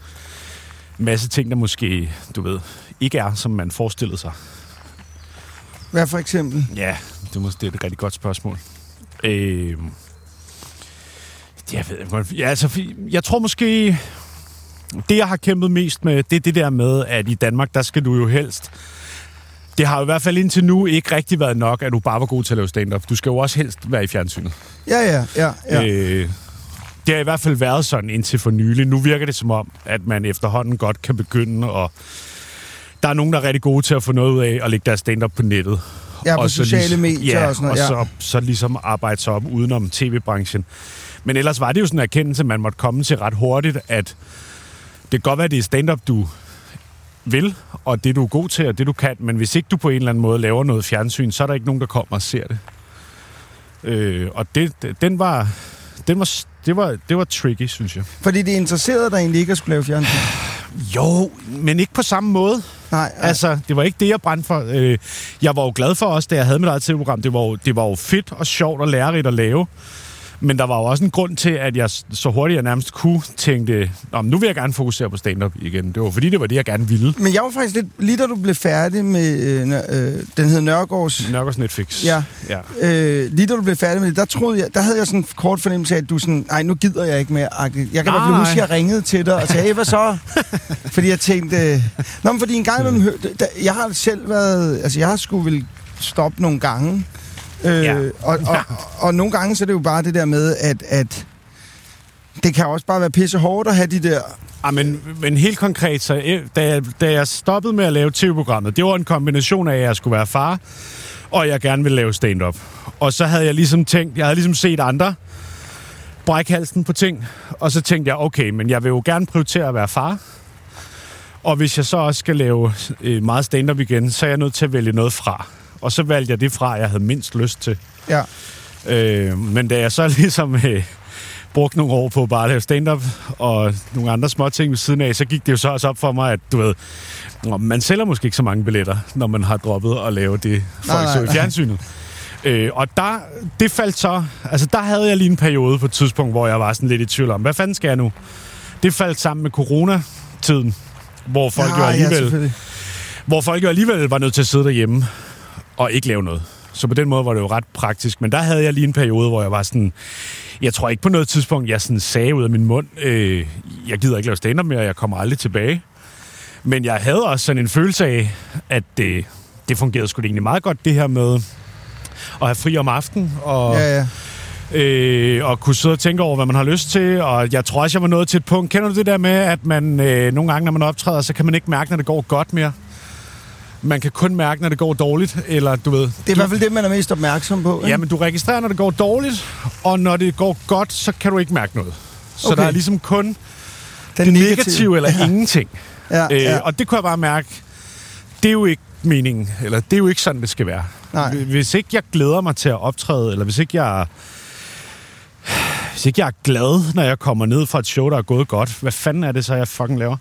masse ting, der måske, du ved, ikke er, som man forestillede sig. Hvad for eksempel? Ja, det er et rigtig godt spørgsmål. Jeg tror måske, det jeg har kæmpet mest med, det er det der med, at i Danmark, der skal du jo helst... Det har jo i hvert fald indtil nu ikke rigtig været nok, at du bare var god til at lave stand-up. Du skal jo også helst være i fjernsynet. Ja. Det har i hvert fald været sådan indtil for nylig. Nu virker det som om, at man efterhånden godt kan begynde, og der er nogen, der er rigtig gode til at få noget ud af at lægge deres stand-up på nettet. Ja, på sociale medier og sådan noget. Og så ligesom arbejde sig op udenom tv-branchen. Men ellers var det jo sådan en erkendelse, man måtte komme til ret hurtigt, at det kan godt være, at det er stand-up, du vil, og det du er god til, og det du kan, men hvis ikke du på en eller anden måde laver noget fjernsyn, så er der ikke nogen, der kommer og ser det. Og det var tricky, synes jeg. Fordi det interesserede dig egentlig ikke at skulle lave fjernsyn? Jo, men ikke på samme måde. Nej. Altså, det var ikke det, jeg brændte for. Jeg var jo glad for også, da jeg havde mit eget tv-program. Det var jo fedt og sjovt og lærerigt at lave. Men der var jo også en grund til, at jeg så hurtigt jeg nærmest kunne tænke, nu vil jeg gerne fokusere på stand-up igen. Det var fordi, det var det, jeg gerne ville. Men jeg var faktisk lidt, lige da du blev færdig med, den hed Nørgaards Netflix. Ja. Lige da du blev færdig med det, der havde jeg sådan en kort fornemmelse af, at du sådan, nej, nu gider jeg ikke mere. Jeg kan i hvert fald huske, at jeg ringede til dig og sagde, hey, hvad så? Fordi jeg tænkte, fordi en gang imellem, jeg har selv været, altså jeg har sgu vel stoppe nogle gange. Og nogle gange så er det jo bare det der med, at det kan også bare være pisse hårdt at have de der... Ja, men helt konkret, så da jeg stoppede med at lave tv-programmet, det var en kombination af, at jeg skulle være far, og jeg gerne ville lave stand-up. Og så havde jeg ligesom tænkt, jeg havde ligesom set andre brække halsen på ting, og så tænkte jeg, okay, men jeg vil jo gerne prioritere at være far. Og hvis jeg så også skal lave meget stand-up igen, så er jeg nødt til at vælge noget fra. Og så valgte jeg det fra, jeg havde mindst lyst til. Ja. Men da jeg så ligesom brugte nogle år på bare at lave stand-up og nogle andre små ting ved siden af, så gik det jo så også op for mig, at du ved, man sælger måske ikke så mange billetter, når man har droppet at lave det, folk så i fjernsynet. Og det faldt så... Altså, der havde jeg lige en periode på et tidspunkt, hvor jeg var sådan lidt i tvivl om, hvad fanden skal jeg nu? Det faldt sammen med coronatiden, hvor folk jo alligevel var nødt til at sidde derhjemme og ikke lave noget. Så på den måde var det jo ret praktisk. Men der havde jeg lige en periode, hvor jeg var sådan... Jeg tror ikke på noget tidspunkt, jeg sådan sagde ud af min mund, jeg gider ikke lave stand-up mere, jeg kommer aldrig tilbage. Men jeg havde også sådan en følelse af, at det fungerede sgu egentlig meget godt, det her med at have fri om aftenen, og, og kunne sidde og tænke over, hvad man har lyst til. Og jeg tror også, jeg var nået til et punkt. Kender du det der med, at man nogle gange, når man optræder, så kan man ikke mærke, når det går godt mere? Man kan kun mærke, når det går dårligt, eller du ved... Det er i hvert fald det, man er mest opmærksom på. Ikke? Ja, men du registrerer, når det går dårligt, og når det går godt, så kan du ikke mærke noget. Så okay. Der er ligesom kun det negative eller ingenting. Og det kunne jeg bare mærke, det er jo ikke meningen, eller det er jo ikke sådan, det skal være. Nej. Hvis ikke jeg glæder mig til at optræde, eller hvis ikke jeg er glad, når jeg kommer ned fra et show, der er gået godt, hvad fanden er det så, jeg fucking laver?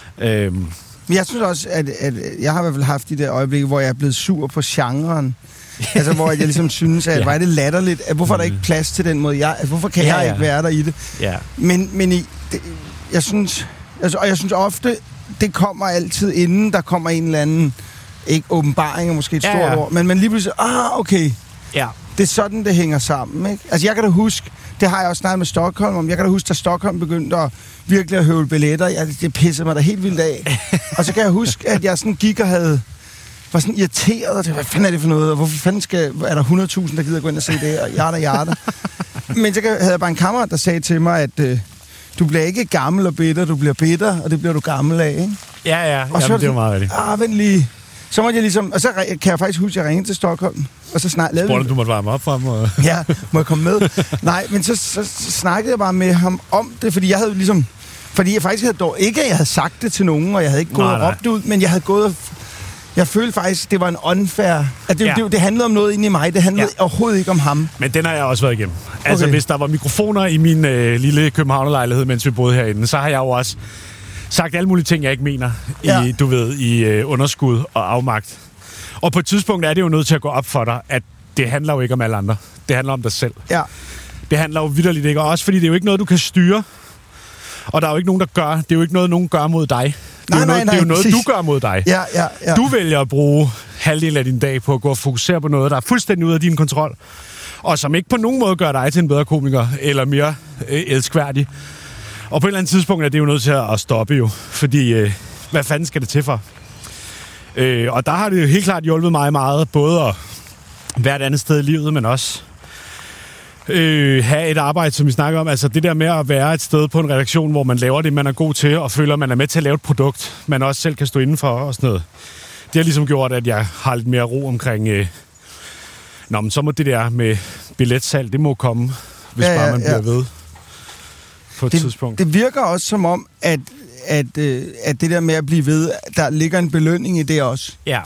Men jeg synes også, at jeg har i hvert fald haft de der øjeblikke, hvor jeg er blevet sur på genren. Altså, hvor jeg ligesom synes, at hvor er det latterligt, at hvorfor er der ikke plads til den måde, hvorfor kan jeg ikke være der i det? Ja. Men jeg synes, altså, og jeg synes ofte, det kommer altid inden, der kommer en eller anden, ikke åbenbaring er måske et stort ord, men lige pludselig, okay, det er sådan, det hænger sammen, ikke? Altså, jeg kan da huske, det har jeg også snakket med Stockholm om, jeg kan da huske, da Stockholm begyndte at virkelig at høvle billetter, det pissede mig da helt vildt af. Og så kan jeg huske, at jeg sådan gik og var sådan irriteret, og hvad fanden er det for noget, og hvorfor fanden er der 100.000, der gider gå ind og se det, og jada. Men så havde jeg bare en kammerat, der sagde til mig, at du bliver ikke gammel og bitter, du bliver bitter, og det bliver du gammel af, ikke? Ja, og så det var meget rigtigt. Vent lige. Så måtte jeg ligesom... Og så kan jeg faktisk huske, at jeg ringede til Stockholm, og så spurgte du måtte varme op frem og... Ja, må jeg komme med? Nej, men så snakkede jeg bare med ham om det, fordi jeg havde ligesom... Fordi jeg faktisk jeg havde sagt det til nogen, og jeg havde ikke gået og råbt ud, men jeg havde gået og... Jeg følte faktisk, det var en unfair... At det handlede om noget inde i mig, det handlede overhovedet ikke om ham. Men den har jeg også været igennem. Altså, hvis der var mikrofoner i min lille Københavnerlejlighed, mens vi boede herinde, så har jeg jo også sagt alle mulige ting, jeg ikke mener, i underskud og afmagt. Og på et tidspunkt er det jo nødt til at gå op for dig, at det handler jo ikke om alle andre. Det handler om dig selv. Ja. Det handler jo vitterligt ikke, og også fordi det er jo ikke noget, du kan styre. Og der er jo ikke nogen, der gør. Det er jo ikke noget, nogen gør mod dig. Det er jo noget, du gør mod dig. Ja. Du vælger at bruge halvdelen af din dag på at gå og fokusere på noget, der er fuldstændig ude af din kontrol, og som ikke på nogen måde gør dig til en bedre komiker, eller mere elskværdig. Og på et eller andet tidspunkt er det jo nødt til at stoppe jo, fordi hvad fanden skal det til for? Og der har det jo helt klart hjulpet mig meget, både at være et andet sted i livet, men også have et arbejde, som vi snakker om. Altså det der med at være et sted på en redaktion, hvor man laver det, man er god til, og føler, at man er med til at lave et produkt, man også selv kan stå indenfor og sådan noget. Det har ligesom gjort, at jeg har lidt mere ro omkring... men så må det der med billetsalg, det må komme, hvis bare man bliver ved på et tidspunkt. Det virker også som om, at det der med at blive ved, der ligger en belønning i det også. Ja.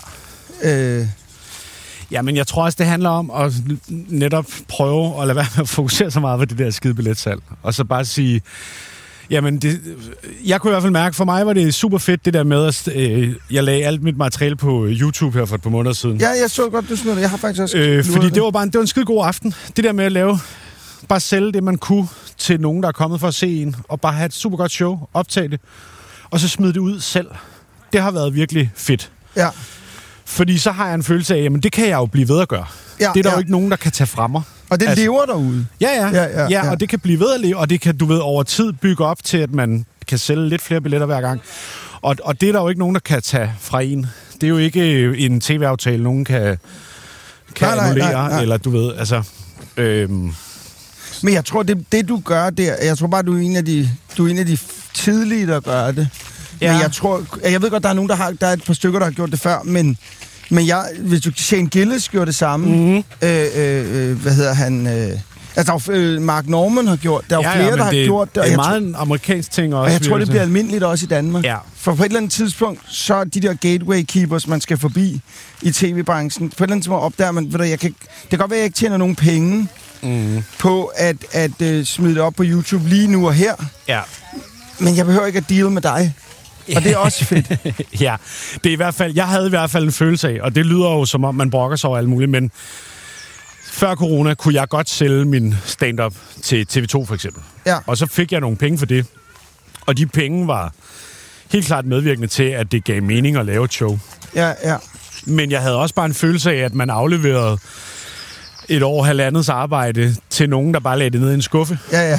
Ja, men jeg tror også, det handler om at netop prøve at lade være med at fokusere så meget på det der skide billetsalg. Og så bare sige, jamen, jeg kunne i hvert fald mærke, for mig var det super fedt, det der med, at jeg lagde alt mit materiale på YouTube her for et par måneder siden. Ja, jeg så godt, du smed det. Jeg har faktisk også... fordi det var en skide god aften. Det der med at bare sælge det, man kunne til nogen, der er kommet for at se en, og bare have et super godt show, optage det, og så smide det ud selv. Det har været virkelig fedt. Ja. Fordi så har jeg en følelse af, jamen det kan jeg jo blive ved at gøre. Ja, det er der jo ikke nogen, der kan tage fra mig. Og det lever derude. Ja, og det kan blive ved at leve, og det kan, du ved, over tid bygge op til, at man kan sælge lidt flere billetter hver gang. Og det er der jo ikke nogen, der kan tage fra en. Det er jo ikke en tv-aftale, nogen kan annullere, eller du ved, altså... Men jeg tror, det du gør der, jeg tror bare, du er en af de tidlige, der gør det. Ja. Men jeg ved godt, der er nogen, der er et par stykker, der har gjort det før, men hvis du Shane Gillis gjorde det samme, hvad hedder han... altså, Mark Norman har gjort det. Der er flere, der har gjort det. Det er meget en amerikansk ting også. Og jeg tror, det bliver almindeligt også i Danmark. Ja. For på et eller andet tidspunkt, så er de der gateway keepers, man skal forbi i tv-branchen. På et eller andet tidspunkt opdager man, det kan godt være, at jeg ikke tjener nogen penge, på at smide det op på YouTube lige nu og her. Ja. Men jeg behøver ikke at deal med dig. Og det er også fedt. Ja, det er i hvert fald, jeg havde i hvert fald en følelse af, og det lyder jo som om, man brokker sig over alt muligt, men før corona kunne jeg godt sælge min stand-up til TV2 for eksempel. Ja. Og så fik jeg nogle penge for det. Og de penge var helt klart medvirkende til, at det gav mening at lave et show. Ja. Men jeg havde også bare en følelse af, at man afleverede et år, halvandets arbejde til nogen, der bare lagde det ned i en skuffe. Ja.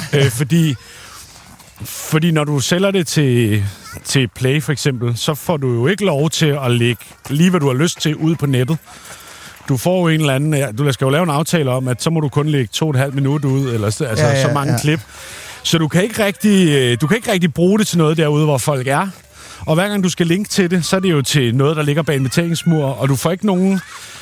Fordi når du sælger det til Play for eksempel, så får du jo ikke lov til at lægge lige, hvad du har lyst til, ud på nettet. Du får jo en eller anden... Du skal jo lave en aftale om, at så må du kun lægge 2,5 minutter ud, eller så mange klip. Så du kan ikke rigtig bruge det til noget derude, hvor folk er. Og hver gang du skal linke til det, så er det jo til noget, der ligger bag en betalingsmur, og du får ikke nogen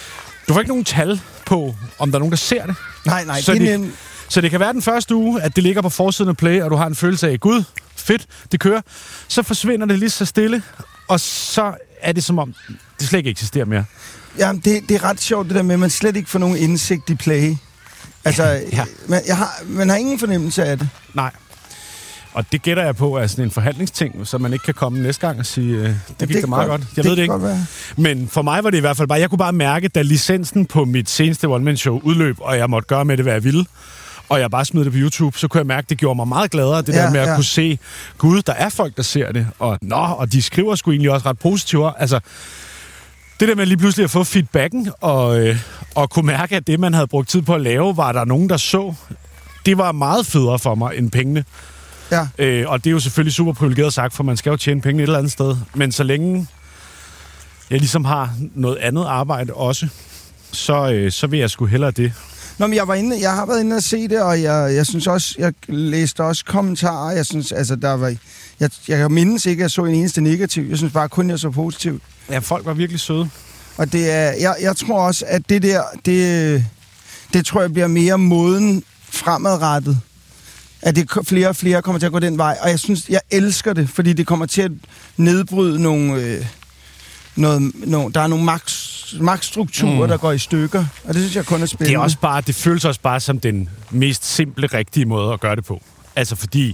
tal på, om der er nogen, der ser det. Nej, så det kan være den første uge, at det ligger på forsiden af Play, og du har en følelse af, gud, fedt, det kører. Så forsvinder det lige så stille, og så er det som om, det slet ikke eksisterer mere. Ja, det er ret sjovt det der med, at man slet ikke får nogen indsigt i Play. Altså, ja. Man har ingen fornemmelse af det. Nej. Og det gætter jeg på er sådan en forhandlingsting, så man ikke kan komme næste gang og sige, det gik da meget godt. Jeg ved det ikke. Men for mig var det i hvert fald bare, jeg kunne bare mærke, da licensen på mit seneste one-man-show udløb, og jeg måtte gøre med det, hvad jeg ville, og jeg bare smed det på YouTube, så kunne jeg mærke, det gjorde mig meget gladere, det der med at kunne se, gud, der er folk, der ser det, og de skriver sgu egentlig også ret positivt. Altså, det der med lige pludselig at få feedbacken, og kunne mærke, at det, man havde brugt tid på at lave, var der nogen, der så, det var meget federe for mig end pengene. Ja. Og det er jo selvfølgelig super privilegeret sagt, for man skal jo tjene penge et eller andet sted. Men så længe jeg ligesom har noget andet arbejde også, så vil jeg sgu hellere det. Nå, men jeg har været inde og se det, og jeg synes også, jeg læste også kommentarer. Jeg synes, altså, jeg kan mindes ikke, at jeg så en eneste negativ. Jeg synes bare kun, jeg så positivt. Ja, folk var virkelig søde. Og det er, jeg tror også, at det der, det tror jeg bliver mere moden fremadrettet. At det flere og flere kommer til at gå den vej. Og jeg synes, jeg elsker det, fordi det kommer til at nedbryde nogle der er nogle magtstrukturer, der går i stykker. Og det synes jeg kun er spændende. Det føles også bare som den mest simple, rigtige måde at gøre det på. Altså fordi,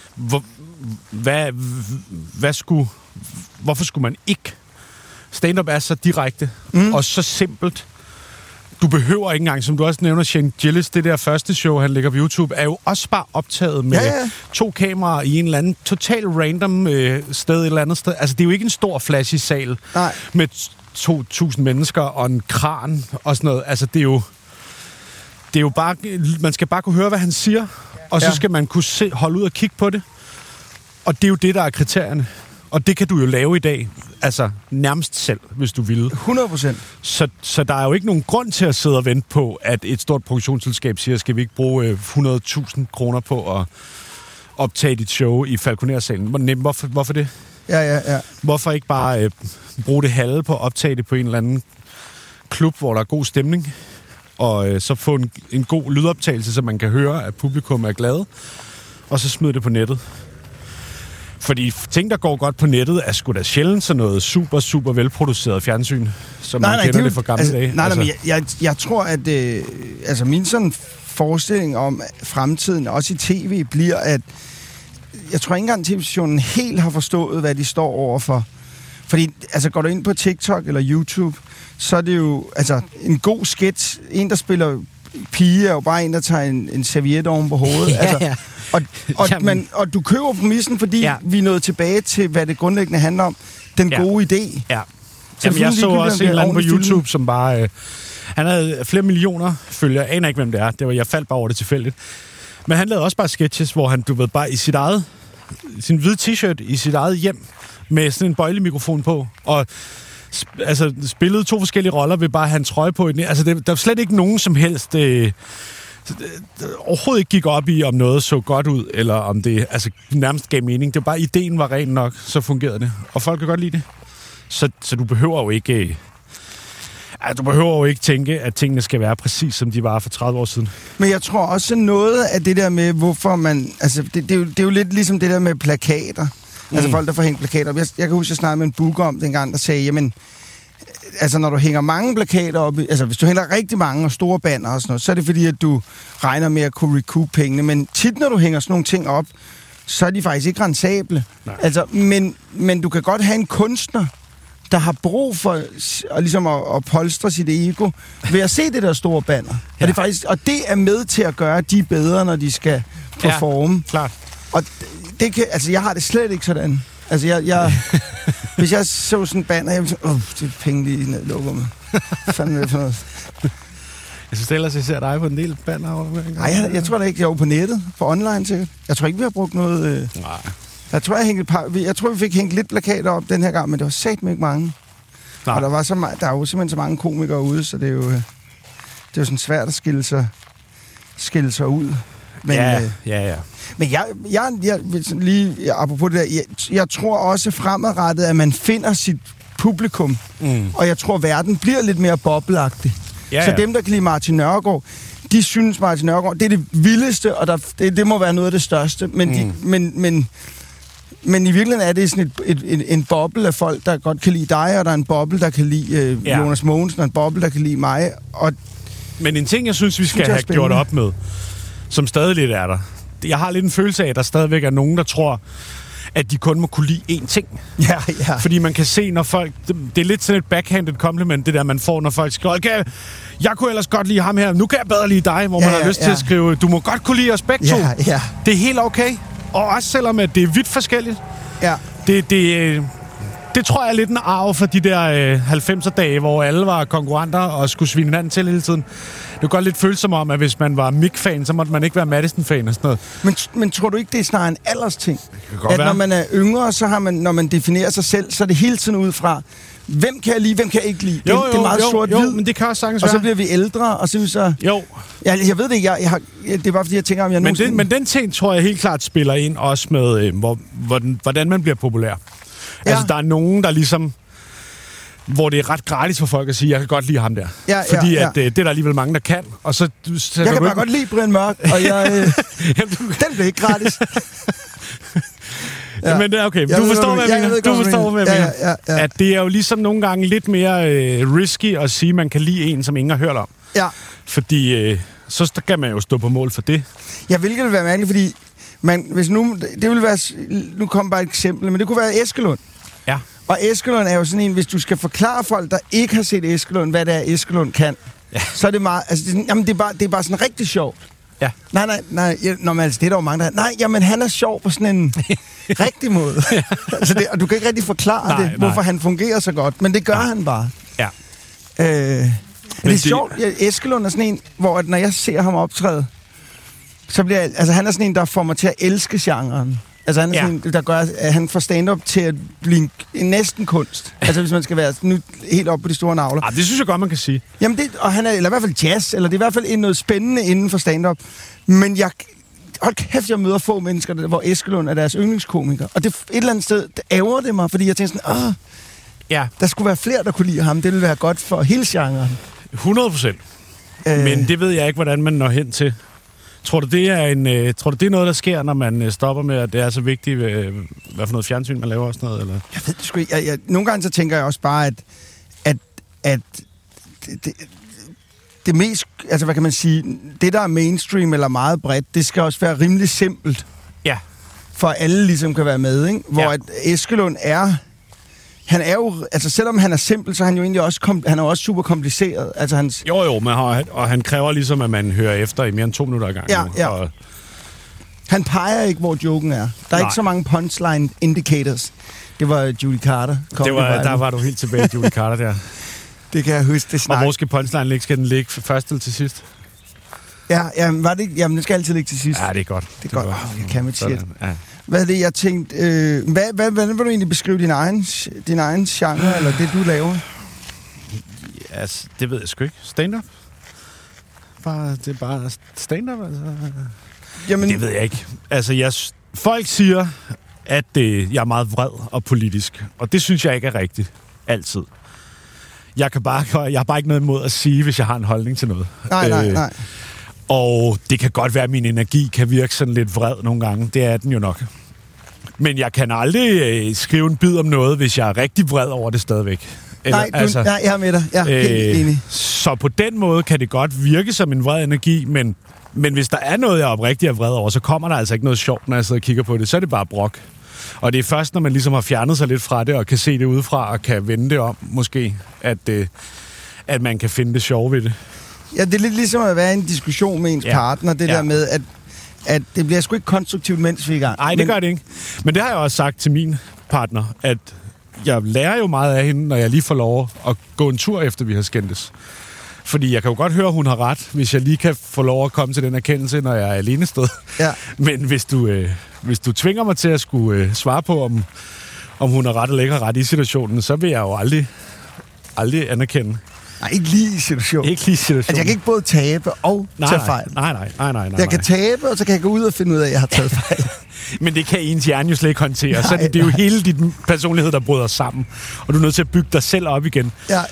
hvorfor skulle man ikke? Stand-up er så direkte og så simpelt. Du behøver ikke engang, som du også nævner, Shane Gillis, det der første show, han lægger på YouTube, er jo også bare optaget med 2 kameraer i en eller anden total random sted, et eller andet sted. Altså, det er jo ikke en stor flashy sal med 2.000 mennesker og en kran og sådan noget. Altså, det er jo bare... Man skal bare kunne høre, hvad han siger, og så skal man kunne holde ud og kigge på det. Og det er jo det, der er kriterierne. Og det kan du jo lave i dag, altså nærmest selv, hvis du ville. 100%. Så der er jo ikke nogen grund til at sidde og vente på, at et stort produktionsselskab siger, skal vi ikke bruge 100.000 kroner på at optage dit show i Falconer-salen. Hvorfor det? Ja. Hvorfor ikke bare bruge det halve på at optage det på en eller anden klub, hvor der er god stemning, og så få en god lydoptagelse, så man kan høre, at publikum er glade, og så smide det på nettet. Fordi ting, der går godt på nettet, er sgu da sjældent sådan noget super, super velproduceret fjernsyn, som man kender det fra gamle dage. Men jeg tror, at min sådan forestilling om fremtiden, også i tv, bliver, at jeg tror ikke engang, TV-stationen helt har forstået, hvad de står overfor. Fordi, altså, går du ind på TikTok eller YouTube, så er det jo, altså, en god sketch. En, der spiller pige, er jo bare en, der tager en serviet oven på hovedet. Altså, og du køber præmissen, fordi vi er nået tilbage til, hvad det grundlæggende handler om. Den gode idé. Ja. Jamen, jeg så også en eller anden på YouTube, som bare... han havde flere millioner følgere. Jeg aner ikke, hvem det er. Jeg faldt bare over det tilfældigt. Men han lavede også bare sketches, hvor han, bare i sin hvide t-shirt i sit eget hjem, med sådan en bøjlemikrofon på, og altså, spillede 2 forskellige roller ved bare at have en trøje på. Altså, der var slet ikke nogen som helst... overhovedet ikke gik op i, om noget så godt ud, eller om det nærmest gav mening. Det var bare, ideen var ren nok, så fungerede det. Og folk kan godt lide det. Så du behøver jo ikke tænke, at tingene skal være præcis, som de var for 30 år siden. Men jeg tror også noget af det der med, hvorfor man... Altså, det er jo lidt ligesom det der med plakater. Altså folk, der får hængt plakater. Jeg kan huske, jeg snakkede med en booker om dengang, der sagde, jamen, altså når du hænger mange plakater op, altså hvis du hænger rigtig mange og store banner og sådan noget, så er det fordi, at du regner med at kunne recoup pengene. Men tit, når du hænger sådan nogle ting op, så er de faktisk ikke rentable. Altså, men du kan godt have en kunstner, der har brug for ligesom at polstre sit ego ved at se det der store banner. Ja. Og det er med til at gøre de bedre, når de skal performe. Ja, klart. Og det kan, altså, jeg har det slet ikke sådan. Altså, jeg hvis jeg så sådan en banner, jeg ville sige, det er penge lige ned, lukker mig. Fanden er det for noget? Jeg synes ellers, jeg ser dig på en del banner. Nej, jeg tror da ikke, jeg var på nettet, på online sikkert. Jeg tror ikke, vi har brugt noget... Nej. Jeg tror, vi fik hængt lidt plakater op den her gang, men det var satme ikke mange. Nej. Og der er jo simpelthen så mange komikere ude, så det er jo sådan svært at skille sig ud. Men, ja. Men jeg lige apropos det der, jeg tror også fremadrettet, at man finder sit publikum, og jeg tror, verden bliver lidt mere bobleagtig. Ja. Så dem, der kan lide Martin Nørgaard, de synes, Martin Nørgaard, det er det vildeste, og det må være noget af det største, men i virkeligheden er det sådan en boble af folk, der godt kan lide dig, og der er en boble, der kan lide Jonas Mogensen, og en boble, der kan lide mig. Men en ting, jeg synes, vi skal have gjort op med, som stadig lidt er der. Jeg har lidt en følelse af, at der stadigvæk er nogen, der tror, at de kun må kunne lide én ting. Ja. Fordi man kan se, når folk... Det er lidt sådan et backhanded compliment, det der, man får, når folk skriver, okay, jeg kunne ellers godt lide ham her, nu kan jeg bedre lide dig, hvor man har lyst til at skrive, du må godt kunne lide os begge to. Ja. Det er helt okay. Og også selvom at det er vidt forskelligt. Ja. Det tror jeg er lidt en arv for de der 90'er-dage, hvor alle var konkurrenter og skulle svine hinanden til hele tiden. Det var godt lidt følsomt om, at hvis man var Mick-fan, så måtte man ikke være Madison-fan og sådan noget. Men tror du ikke, det er snarere en aldersting? At være. Når man er yngre, så har man, når man definerer sig selv, så er det hele tiden ud fra, hvem kan jeg lide, hvem kan jeg ikke lide? Det er meget sort-hvid. Men det kan også sagtens være. Og så bliver vi ældre, og så... Jo. Jeg ved det ikke, det er bare fordi, jeg tænker, om jeg nogensinde... Men den ting, tror jeg helt klart spiller ind også med, hvordan man bliver populær. Ja. Altså, der er nogen, der ligesom... Hvor det er ret gratis for folk at sige, jeg kan godt lide ham der. Fordi at det er der alligevel mange, der kan. Og så jeg kan bare godt lide Brian Mørk, og jeg... den bliver ikke gratis. Ja. Men det er okay. Du forstår, hvad jeg mener. Du forstår, hvad jeg mener. Ja. At det er jo ligesom nogle gange lidt mere risky at sige, at man kan lide en, som ingen har hørt om. Ja. Fordi så kan man jo stå på mål for det. Ja, hvilket vil være mærkeligt, fordi hvis det vil være... Nu kommer bare et eksempel, men det kunne være Eskelund. Ja. Og Eskelund er jo sådan en, hvis du skal forklare folk, der ikke har set Eskelund, hvad det er, Eskelund kan, så er det meget... Altså, det er bare sådan rigtig sjovt. Ja. Nej. Altså, det er der jo mange, der... Nej, jamen han er sjov på sådan en rigtig måde. Altså, og du kan ikke rigtig forklare hvorfor han fungerer så godt, men det gør han bare. Ja. Det er sjovt. Eskelund er sådan en, hvor når jeg ser ham optræde, så bliver altså han er sådan en, der får mig til at elske genren. Altså han er sådan en, der gør, at han får stand-up til at blive en næsten kunst. Altså hvis man skal være nu helt op på de store navler. Det synes jeg godt, man kan sige. Jamen og han er eller i hvert fald jazz, eller det er i hvert fald noget spændende inden for stand-up. Men hold kæft, jeg møder få mennesker, hvor Eskelund er deres yndlingskomiker. Og det et eller andet sted, det ærger det mig, fordi jeg tænker sådan, der skulle være flere, der kunne lide ham. Det ville være godt for hele genren. 100%. Men det ved jeg ikke, hvordan man når hen til. Tror du, det er noget, der sker, når man stopper med, at det er så vigtigt, hvad for noget fjernsyn man laver og sådan noget? Eller? Jeg ved det sgu ikke. Nogle gange så tænker jeg også bare, at det mest... Altså, hvad kan man sige? Det, der er mainstream eller meget bredt, det skal også være rimelig simpelt. Ja. For alle ligesom kan være med, ikke? Hvor at Eskelund er... Han er jo, altså selvom han er simpel, så er han jo egentlig også, han er også super kompliceret. Altså hans... Jo, og han kræver ligesom, at man hører efter i mere end 2 minutter ad gangen. Ja. Og... Han peger ikke, hvor joken er. Der er ikke så mange punchline indicators. Det var Judy Carter. Der var du helt tilbage, Judy Carter der. Det kan jeg huske, det snak. Og hvor skal punchline ligge? Skal den ligge først eller til sidst? Jamen, var det ikke? Jamen, den skal altid ligge til sidst. Ja, det er godt. Det er godt. Jeg kan med shit. Ja. Hvad er det, jeg tænkte... Hvordan vil du egentlig beskrive din egen genre, eller det, du laver? Altså, det ved jeg sgu ikke. Stand-up? Det er bare stand-up, altså? Jamen... Det ved jeg ikke. Altså, folk siger, at jeg er meget vred og politisk. Og det synes jeg ikke er rigtigt. Altid. Jeg har bare ikke noget imod at sige, hvis jeg har en holdning til noget. Nej. Og det kan godt være, at min energi kan virke sådan lidt vred nogle gange. Det er den jo nok. Men jeg kan aldrig skrive en bid om noget, hvis jeg er rigtig vred over det stadigvæk. Nej, jeg er med dig. Jeg er helt enig. Så på den måde kan det godt virke som en vred energi, men hvis der er noget, jeg oprigtigt er vred over, så kommer der altså ikke noget sjovt, når jeg sidder og kigger på det. Så er det bare brok. Og det er først, når man ligesom har fjernet sig lidt fra det, og kan se det udefra, og kan vende det om, måske, at man kan finde det sjove ved det. Ja, det er lidt ligesom at være i en diskussion med ens partner, det der med, at det bliver sgu ikke konstruktivt, mens vi er i gang. Nej, det gør det ikke. Men det har jeg også sagt til min partner, at jeg lærer jo meget af hende, når jeg lige får lov at gå en tur, efter vi har skændtes. Fordi jeg kan jo godt høre, at hun har ret, hvis jeg lige kan få lov at komme til den erkendelse, når jeg er alene sted. Ja. Men hvis du tvinger mig til at skulle svare på, om hun har ret eller ikke har ret i situationen, så vil jeg jo aldrig anerkende. Nej, ikke lige i situationen. Ikke lige i situationen. Altså, jeg kan ikke både tabe og tage fejl. Nej. Jeg kan tabe, og så kan jeg gå ud og finde ud af, at jeg har taget fejl. Men det kan ens hjerne jo slet ikke håndtere. Så det er jo hele din personlighed, der bryder sammen. Og du er nødt til at bygge dig selv op igen. Ja.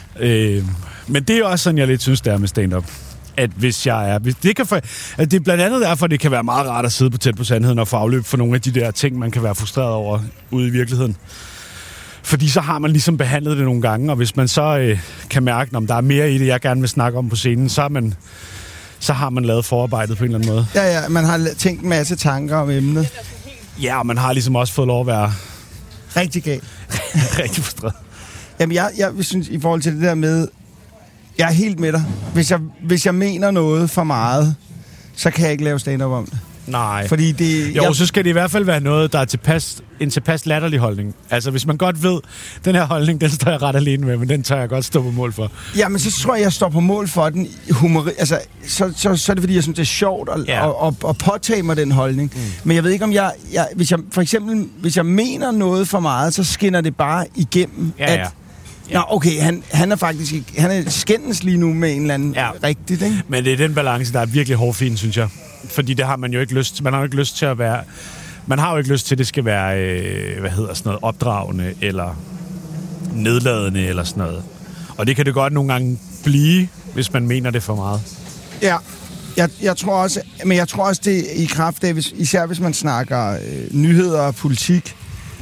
Men det er også sådan, jeg lidt synes, det er med stand-up. At hvis jeg er... at det er blandt andet derfor, det kan være meget rart at sidde på tæt på sandheden og få afløb for nogle af de der ting, man kan være frustreret over ude i virkeligheden. Fordi så har man ligesom behandlet det nogle gange, og hvis man så kan mærke, om der er mere i det, jeg gerne vil snakke om på scenen, så har man lavet forarbejdet på en eller anden måde. Ja, man har tænkt en masse tanker om emnet. Ja, og man har ligesom også fået lov at være... Rigtig galt. Rigtig frustreret. Jamen, jeg synes, i forhold til det der med... Jeg er helt med dig. Hvis jeg mener noget for meget, så kan jeg ikke lave stand-up om det. Nej. Fordi det... Så skal det i hvert fald være noget, der er en tilpas latterlig holdning. Altså, hvis man godt ved, den her holdning, den står jeg ret alene med, men den tager jeg godt stå på mål for. Ja, men så tror jeg står på mål for den altså, så er det, fordi jeg synes, det er sjovt at påtage mig den holdning. Men jeg ved ikke, om hvis jeg mener noget for meget, så skinner det bare igennem, Nå, okay, han er faktisk ikke... Han er skændes lige nu med en eller anden rigtigt, ikke? Men det er den balance, der er virkelig hårfin, synes jeg. Fordi det har man jo ikke lyst til. Man har jo ikke lyst til at være... Man har jo ikke lyst til, at det skal være, opdragende, eller nedladende, eller sådan noget. Og det kan det godt nogle gange blive, hvis man mener det for meget. Ja, jeg tror også, det er i kraft af, især hvis man snakker nyheder og politik,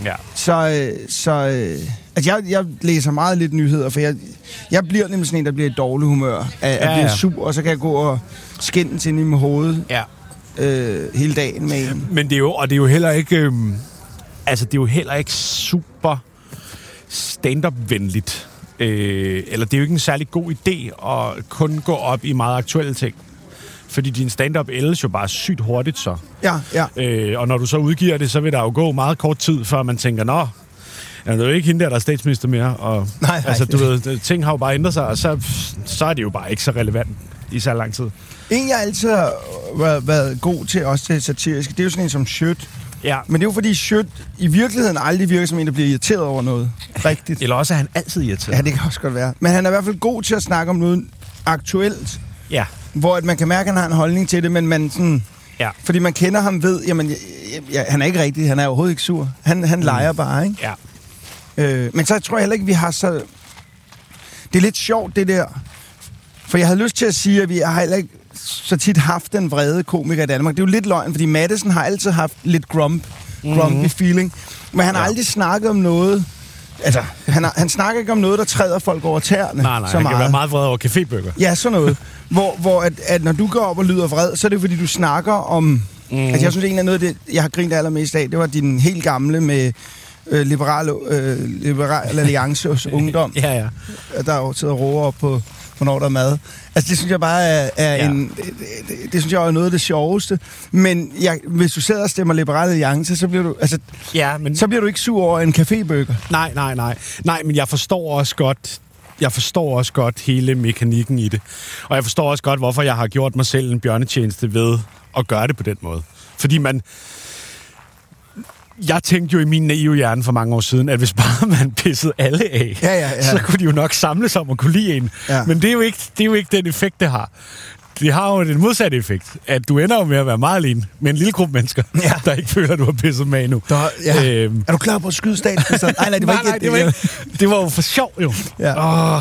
jeg læser meget lidt nyheder, for jeg bliver nemlig sådan en, der bliver i dårlig humør at blive sur, og så kan jeg gå og skændes ind i mit hoved hele dagen med en. Men det er jo heller ikke det er jo heller ikke super stand-up-venligt. Eller det er jo ikke en særlig god idé at kun gå op i meget aktuelle ting. Fordi din stand-up ældes jo bare sygt hurtigt så. Ja. Og når du så udgiver det, så vil der jo gå meget kort tid, før man tænker, det er jo ikke hende der er statsminister mere. Og, nej. Altså, du ved, ting har jo bare ændret sig, og så er det jo bare ikke så relevant i så lang tid. En, jeg altid har været god til, også til satirisk, det er jo sådan en som Schødt. Ja. Men det er jo fordi Schødt i virkeligheden aldrig virker som en, der bliver irriteret over noget. Rigtigt. Eller også er han altid irriteret. Ja, det kan også godt være. Men han er i hvert fald god til at snakke om noget aktuelt. Ja. Hvor at man kan mærke, at han har en holdning til det, men man sådan... Ja. Fordi man kender ham, ved, jamen, han er ikke rigtig, han er overhovedet ikke sur. Han leger bare, ikke? Ja. Men så tror jeg heller ikke, vi har så... Det er lidt sjovt, det der. For jeg havde lyst til at sige, at vi har heller ikke så tit haft den vrede komiker i Danmark. Det er jo lidt løgn, fordi Madison har altid haft lidt grumpy feeling. Men han har aldrig snakket om noget... Altså, han snakker ikke om noget, der træder folk over tæerne. Nej, han kan være meget vred over cafébøger. Ja, sådan noget. hvor at når du går op og lyder vred, så er det fordi, du snakker om... Altså, jeg synes, en af noget af det, jeg har grint allermest af, det var din helt gamle med Liberal Alliances ungdom. Ja. Der jo sidder og roer op på, hvornår der er mad. Altså, det synes jeg bare er det synes jeg er noget af det sjoveste. Men hvis du sidder og stemmer Liberal Alliance, så bliver du... Altså, så bliver du ikke sur over en cafébøger. Nej, men jeg forstår også godt hele mekanikken i det. Og jeg forstår også godt, hvorfor jeg har gjort mig selv en bjørnetjeneste ved at gøre det på den måde. Fordi jeg tænkte jo i min naive hjerne for mange år siden, at hvis bare man pissede alle af, så kunne de jo nok samles om at kunne lide en. Ja. Men det er jo ikke den effekt, det har. Det har jo den modsatte effekt, at du ender jo med at være meget alene med en lille gruppe mennesker, der ikke føler, at du har pisset med endnu. Er du klar på at skyde statsministeren? Nej, det var ikke det var jo for sjov, jo. Ja.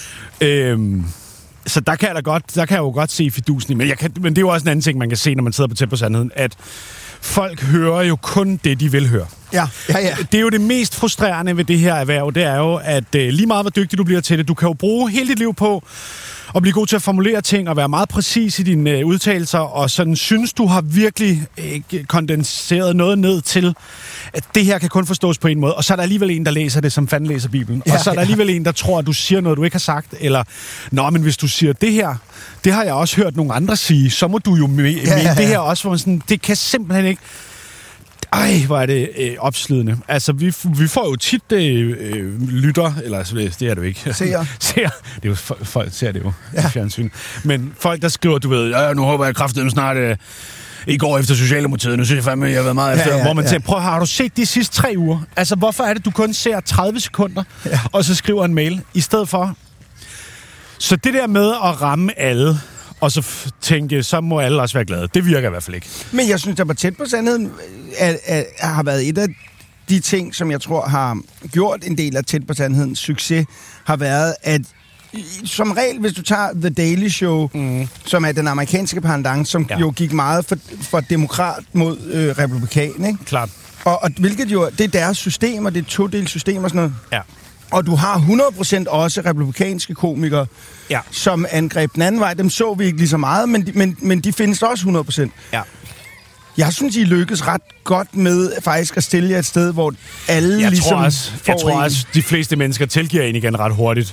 Så der kan jeg jo godt se fidusen i, men det er jo også en anden ting, man kan se, når man sidder på tæt på sandheden, at folk hører jo kun det, de vil høre. Ja. Det er jo det mest frustrerende ved det her erhverv, det er jo, at lige meget hvor dygtig du bliver til det, du kan jo bruge hele dit liv på at blive god til at formulere ting og være meget præcis i dine udtalelser, og sådan synes du har virkelig kondenseret noget ned til, at det her kan kun forstås på en måde, og så er der alligevel en, der læser det, som fanden læser Bibelen. Og så er der alligevel en, der tror, at du siger noget, du ikke har sagt, eller, nå, men hvis du siger det her, det har jeg også hørt nogle andre sige, så må du jo mene det her også, hvor sådan, det kan simpelthen ikke. Ej, hvor er det opslidende. Altså, vi får jo tit lytter, eller det er det jo ikke. Ser. Det er jo, folk ser det jo i fjernsyn. Men folk, der skriver, du ved, nu håber jeg kraftedeme snart i går efter Socialdemokratiet, nu synes jeg fandme, jeg har været meget efter, hvor man tænker, prøv, har du set de sidste 3 uger? Altså, hvorfor er det, du kun ser 30 sekunder, og så skriver en mail, i stedet for? Så det der med at ramme alle, og så tænke, så må alle også være glade. Det virker i hvert fald ikke. Men jeg synes, der var tæt på sandheden, har været et af de ting, som jeg tror har gjort en del af tæt på sandhedens succes, har været, at som regel, hvis du tager The Daily Show, som er den amerikanske pendant, som jo gik meget for demokrat mod republikan, ikke? Klart. Og hvilket jo, det er deres system, og det er et todelt system og sådan noget. Ja. Og du har 100% også republikanske komikere, som angreb den anden vej. Dem så vi ikke lige så meget, men de findes også 100%. Ja. Jeg synes, I lykkes ret godt med faktisk at stille jer et sted, hvor alle jeg ligesom Jeg tror også, de fleste mennesker tilgiver en igen ret hurtigt.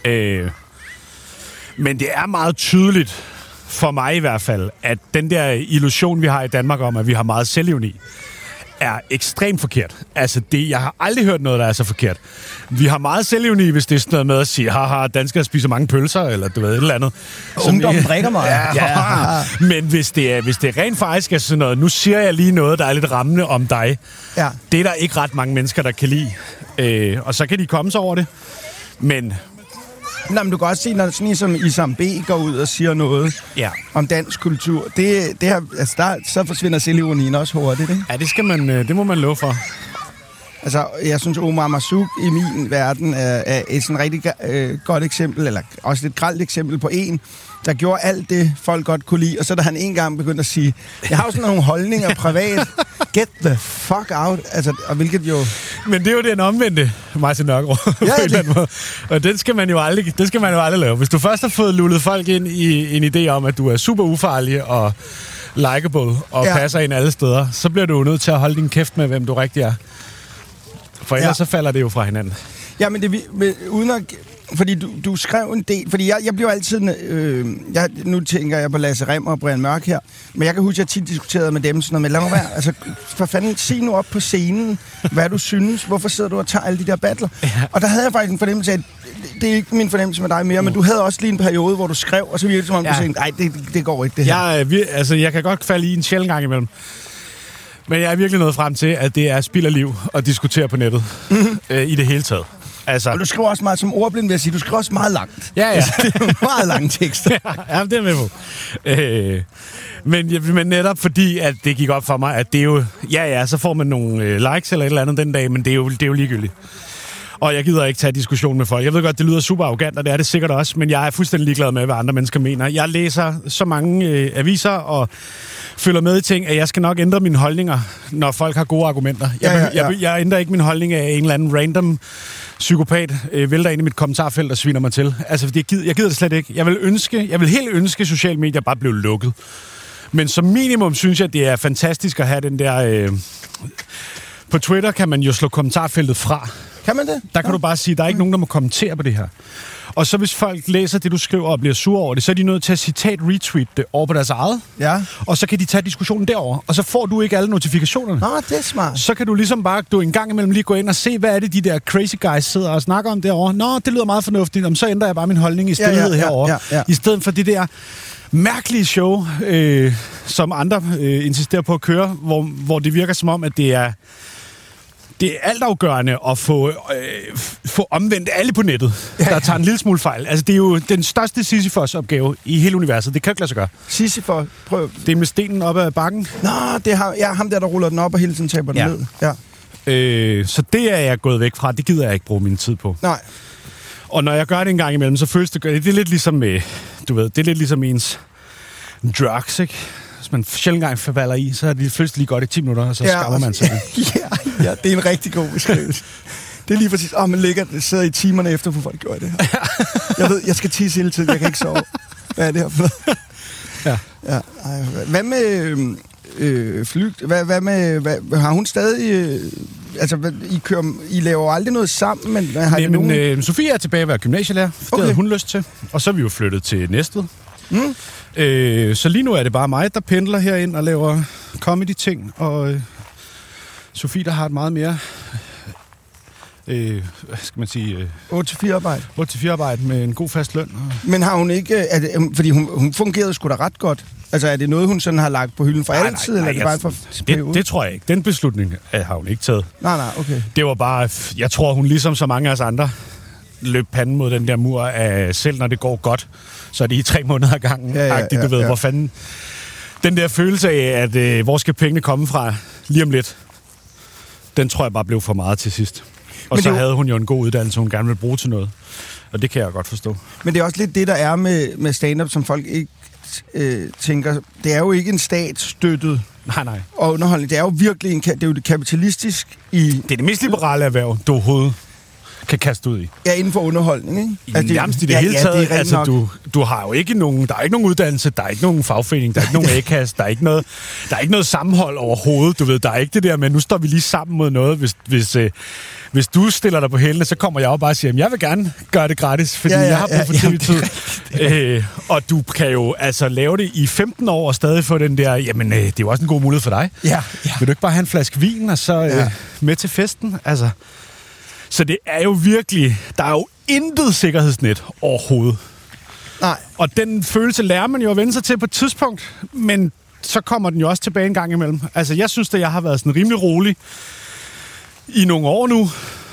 Men det er meget tydeligt, for mig i hvert fald, at den der illusion, vi har i Danmark om, at vi har meget selvivni, er ekstremt forkert. Altså, jeg har aldrig hørt noget, der er så forkert. Vi har meget selvivni, hvis det er sådan noget med at sige, haha, danskere spiser mange pølser, eller du ved, et eller andet. Ungdommen drikker meget. Ja. Men hvis det rent faktisk er sådan noget, nu siger jeg lige noget, der er lidt rammende om dig. Ja. Det er der ikke ret mange mennesker, der kan lide. Og så kan de komme sig over det. Men du kan også se, når sådan en som Isam B. går ud og siger noget om dansk kultur, så forsvinder selvironien også hurtigt, ikke? Ja, det må man love for. Altså, jeg synes, Omar Marzouk i min verden er et sådan rigtig godt eksempel, eller også et grelt eksempel på en, der gjorde alt det, folk godt kunne lide, og så da han en gang begyndte at sige, jeg har jo sådan nogle holdninger privat, get the fuck out, altså, og hvilket jo... Men det er jo den omvendte Martin Nørgaard, på en eller anden måde. Og den skal man jo aldrig lave. Hvis du først har fået lullet folk ind i en idé om, at du er super ufarlig og likeable og passer ind alle steder, så bliver du jo nødt til at holde din kæft med, hvem du rigtig er. For ellers så falder det jo fra hinanden. Ja, men uden at... Fordi du skrev en del... Fordi jeg bliver altid... nu tænker jeg på Lasse Rimmer og Brian Mørk her. Men jeg kan huske, at jeg tit diskuterede med dem sådan noget med, lad mig være. Altså, for fanden, sig nu op på scenen, hvad du synes. Hvorfor sidder du og tager alle de der battler? Ja. Og der havde jeg faktisk en fornemmelse af, det er ikke min fornemmelse med dig mere, men du havde også lige en periode, hvor du skrev, og så virkede det som om, du tænkte, nej, det går ikke, det her. Jeg kan godt falde i en sjældent gang imellem. Men jeg er virkelig nået frem til, at det er spild af liv at diskutere på nettet. I det hele taget. Altså. Og du skriver også meget som ordblind, vil jeg sige. Du skriver også meget langt. Ja. Altså, det er meget lange tekster. Ja, det er med på. Men netop fordi, at det gik op for mig, at det er jo... Ja, så får man nogle likes eller et eller andet den dag, men det er jo ligegyldigt. Og jeg gider ikke tage diskussion med folk. Jeg ved godt, det lyder super arrogant, og det er det sikkert også, men jeg er fuldstændig ligeglad med, hvad andre mennesker mener. Jeg læser så mange aviser og følger med i ting, at jeg skal nok ændre mine holdninger, når folk har gode argumenter. Jeg ændrer ikke min holdning af en eller anden random psykopat vælter ind i mit kommentarfelt og sviner mig til. Altså, jeg gider det slet ikke. Jeg vil helt ønske, at sociale medier bare blev lukket. Men som minimum synes jeg, det er fantastisk at have den der... På Twitter kan man jo slå kommentarfeltet fra. Kan man det? Der kan du bare sige, at der er ikke nogen, der må kommentere på det her. Og så hvis folk læser det, du skriver, og bliver sure over det, så er de nødt til at citat-retweet det over på deres eget. Ja. Og så kan de tage diskussionen derover. Og så får du ikke alle notifikationerne. Nå, det er smart. Så kan du ligesom bare en gang imellem lige gå ind og se, hvad er det, de der crazy guys sidder og snakker om derovre. Nå, det lyder meget fornuftigt. Jamen, så ændrer jeg bare min holdning i stillhed herovre. Ja. I stedet for det der mærkelige show, som andre insisterer på at køre, hvor det virker som om, at det er altafgørende at få omvendt alle på nettet, der tager en lille smule fejl. Altså, det er jo den største Sisyfos-opgave i hele universet. Det kan jo ikke lade sig gøre. Sisyfos, prøv. Det er med stenen op ad bakken. Nå, det er ham der ruller den op og hele tiden taber den ned. Ja. Så det er jeg gået væk fra. Det gider jeg ikke bruge min tid på. Nej. Og når jeg gør det en gang imellem, så føles det er lidt ligesom med, du ved, det er lidt ligesom ens drugs, ikke? hvis man sjældent gang falder i, så er det først lige godt i 10 minutter, og så skammer man sig. Ja, det er en rigtig god beskrivelse. Det er lige præcis, man sidder i timerne efter, hvor folk gjorde det her. Jeg ved, jeg skal tisse hele tiden, jeg kan ikke sove. Hvad er det her for noget? Ja. Hvad med hvad med, har hun stadig... I laver aldrig noget sammen, men har det nogen... Sofie er tilbage at være gymnasielærer, for det havde hun lyst til. Og så er vi jo flyttet til Næstved. Så lige nu er det bare mig, der pendler herind og laver comedy-ting, og Sofie, der har et meget mere... hvad skal man sige... 8-4 arbejde. 8-4 arbejde med en god fast løn. Men har hun ikke... fordi hun fungerede sgu da ret godt. Altså, er det noget, hun sådan har lagt på hylden for altid, eller er det bare for periode? Det tror jeg ikke. Den beslutning har hun ikke taget. Nej, okay. Det var bare... Jeg tror, hun ligesom så mange af os andre løb panden mod den der mur af selv, når det går godt, så er det i 3 måneder ad gangen. Du ved, hvor fanden... Den der følelse af, at hvor skal pengene komme fra lige om lidt, den tror jeg bare blev for meget til sidst. Og så havde hun jo en god uddannelse, hun gerne ville bruge til noget. Og det kan jeg godt forstå. Men det er også lidt det, der er med stand-up, som folk ikke tænker. Det er jo ikke en statsstøttet og underholdning. Det er jo virkelig det er jo det kapitalistisk i... Det er det mest liberale erhverv, du overhovedet kan kaste ud i. Ja, inden for underholdning, ikke? Altså, nærmest i det hele taget. Det altså, du har jo ikke nogen... Der er ikke nogen uddannelse, der er ikke nogen fagforening, der er ikke nogen A-kasse, der er ikke noget sammenhold overhovedet. Du ved, der er ikke det der med, nu står vi lige sammen mod noget. Hvis du stiller dig på hælene, så kommer jeg jo bare og siger, jeg vil gerne gøre det gratis, fordi jeg har brug for tv-tid. Og du kan jo altså lave det i 15 år og stadig få den der, jamen, det er jo også en god mulighed for dig. Ja. Vil du ikke bare have en flaske vin, og så med til festen? Altså... Så det er jo virkelig... Der er jo intet sikkerhedsnet overhovedet. Nej. Og den følelse lærer man jo at vende sig til på et tidspunkt, men så kommer den jo også tilbage en gang imellem. Altså, jeg synes, at jeg har været sådan rimelig rolig i nogle år nu.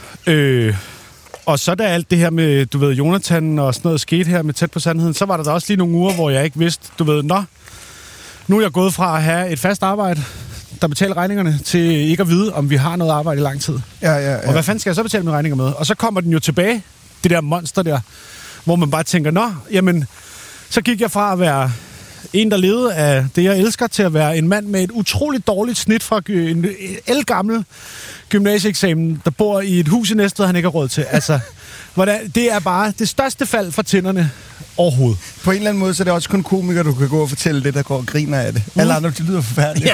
Og så da alt det her med, du ved, Jonathan og sådan noget skete her med Tæt på Sandheden, så var der da også lige nogle uger, hvor jeg ikke vidste, du ved, nu er jeg gået fra at have et fast arbejde, der betaler regningerne, til ikke at vide, om vi har noget arbejde i lang tid. Ja. Og hvad fanden skal jeg så betale mine regninger med? Og så kommer den jo tilbage, det der monster der, hvor man bare tænker, jamen, så gik jeg fra at være en, der levede af det, jeg elsker, til at være en mand med et utroligt dårligt snit fra en ældgammel gymnasieeksamen, der bor i et hus i Næstved, han ikke har råd til. Altså, det er bare det største fald for tænderne overhovedet. På en eller anden måde, så er det også kun komikere, du kan gå og fortælle det, der går og griner af det. Alle andre, det lyder forfærdeligt.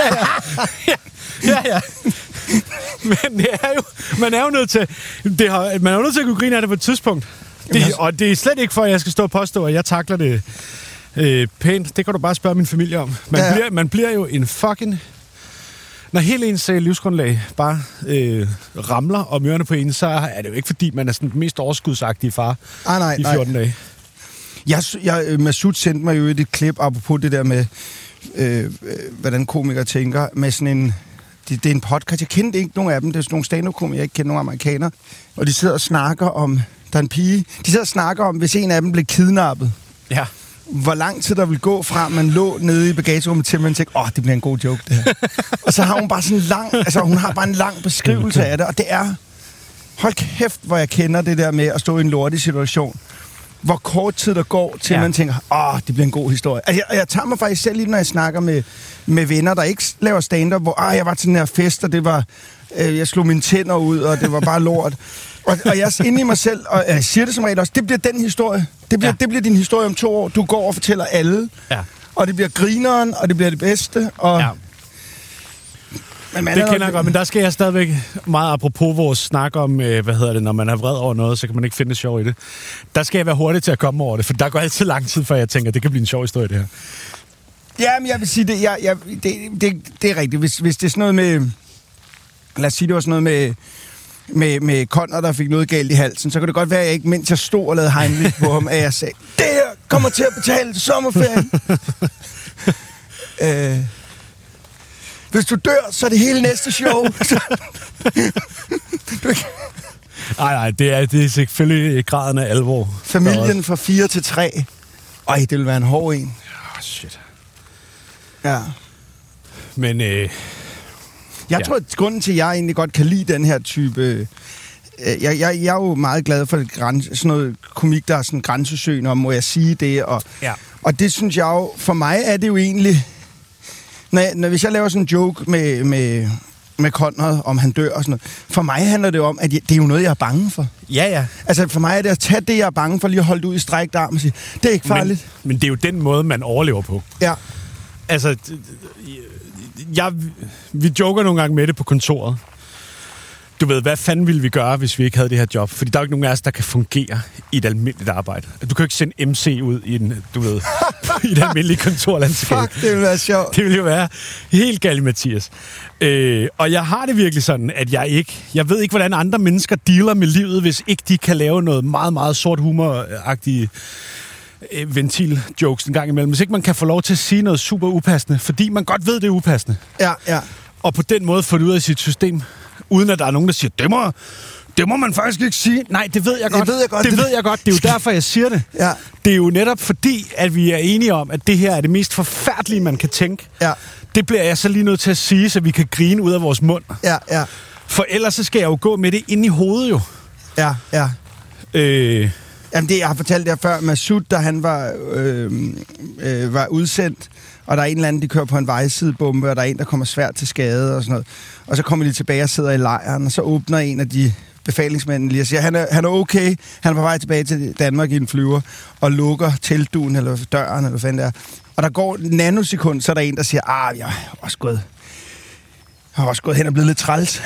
Ja. Men det er jo, man er jo nødt til at kunne grine af det på et tidspunkt. Og det er slet ikke for, at jeg skal stå og påstå, at jeg takler det pænt. Det kan du bare spørge min familie om. Man bliver jo en fucking... Når hele ens livsgrundlag bare ramler om ørerne på en, så er det jo ikke, fordi man er sådan den mest overskudsagtige far i 14 dage. Masud sendte mig jo et klip, apropos det der med, hvordan komikere tænker, med sådan en... Det er en podcast. Jeg kendte ikke nogen af dem. Det er sådan nogle stand-up-komikere, jeg ikke kender nogen amerikanere. Og de sidder og snakker om... Der er en pige. De sidder og snakker om, hvis en af dem blev kidnappet. Ja. Hvor lang tid der vil gå fra, man lå nede i bagagerummet, til man tænker, det bliver en god joke, det her. Og så har hun bare sådan en lang... Altså, hun har bare en lang beskrivelse af det, og det er... Hold kæft, hvor jeg kender det der med at stå i en lortig situation. Hvor kort tid der går, til man tænker, det bliver en god historie. Altså, jeg tager mig faktisk selv lige, når jeg snakker med venner, der ikke laver stand-up, hvor jeg var til den her fest, og det var... jeg slog mine tænder ud, og det var bare lort. Og jeg er inde i mig selv, og jeg siger det som regel også, det bliver den historie. Det bliver din historie om 2 år. Du går og fortæller alle. Ja. Og det bliver grineren, og det bliver det bedste. Og... Ja. Det kender jeg godt, men der skal jeg stadigvæk meget apropos vores snak om, når man er vred over noget, så kan man ikke finde det sjov i det. Der skal jeg være hurtig til at komme over det, for der går altid lang tid, før jeg tænker, det kan blive en sjov historie, det her. Ja, men jeg vil sige, det er rigtigt. Hvis det er sådan noget med... Lad os sige, det var sådan noget med Conner, der fik noget galt i halsen, så kan det godt være, at jeg ikke, mens jeg stod og lavede Heimlich på ham, at jeg sagde, det her kommer til at betale til sommerferien. Hvis du dør, så er det hele næste show. Nej, det er selvfølgelig graden af alvor. Familien fra 4 til 3. Det vil være en hård en. Shit. Ja. Men... Jeg tror, at grunden til, at jeg egentlig godt kan lide den her type... Jeg er jo meget glad for sådan noget komik, der er sådan grænsesøgende, og må jeg sige det? Og det synes jeg jo... For mig er det jo egentlig... Hvis jeg laver sådan en joke med Conrad, om han dør og sådan noget, for mig handler det om, at det er jo noget, jeg er bange for. Ja. Altså for mig er det at tage det, jeg er bange for, lige at holde det ud i strækt arm og sige, det er ikke farligt. Men det er jo den måde, man overlever på. Ja. Altså, vi joker nogle gange med det på kontoret. Du ved, hvad fanden ville vi gøre, hvis vi ikke havde det her job? Fordi der er jo ikke nogen af os, der kan fungere i et almindeligt arbejde. Du kan jo ikke sende MC ud i i et almindeligt kontorlandskab. Fuck, det ville være sjovt. Det ville jo være helt galt, Mathias. Og jeg har det virkelig sådan, at jeg ved ikke, hvordan andre mennesker dealer med livet, hvis ikke de kan lave noget meget, meget sort humor-agtigt ventil-jokes en gang imellem. Hvis ikke man kan få lov til at sige noget super upassende, fordi man godt ved, det er upassende. Ja. Og på den måde få det ud af sit system, uden at der er nogen, der siger, det må man faktisk ikke sige. Nej, det ved jeg godt. Det ved jeg godt. Det er jo derfor, jeg siger det. Ja. Det er jo netop fordi, at vi er enige om, at det her er det mest forfærdelige, man kan tænke. Ja. Det bliver jeg så lige nødt til at sige, så vi kan grine ud af vores mund. Ja. For ellers så skal jeg jo gå med det inde i hovedet jo. Ja. Jamen det, jeg har fortalt jer før, Masud, da han var udsendt, og der er en eller anden, de kører på en vejsidebombe, og der er en, der kommer svært til skade og sådan noget. Og så kommer de tilbage og sidder i lejren, og så åbner en af de befalingsmænd lige og siger, han er okay, han er på vej tilbage til Danmark i en flyver, og lukker teltduen eller døren, eller hvad fanden det er. Og der går en nanosekund, så er der en, der siger, jeg har også gået hen og blevet lidt træls.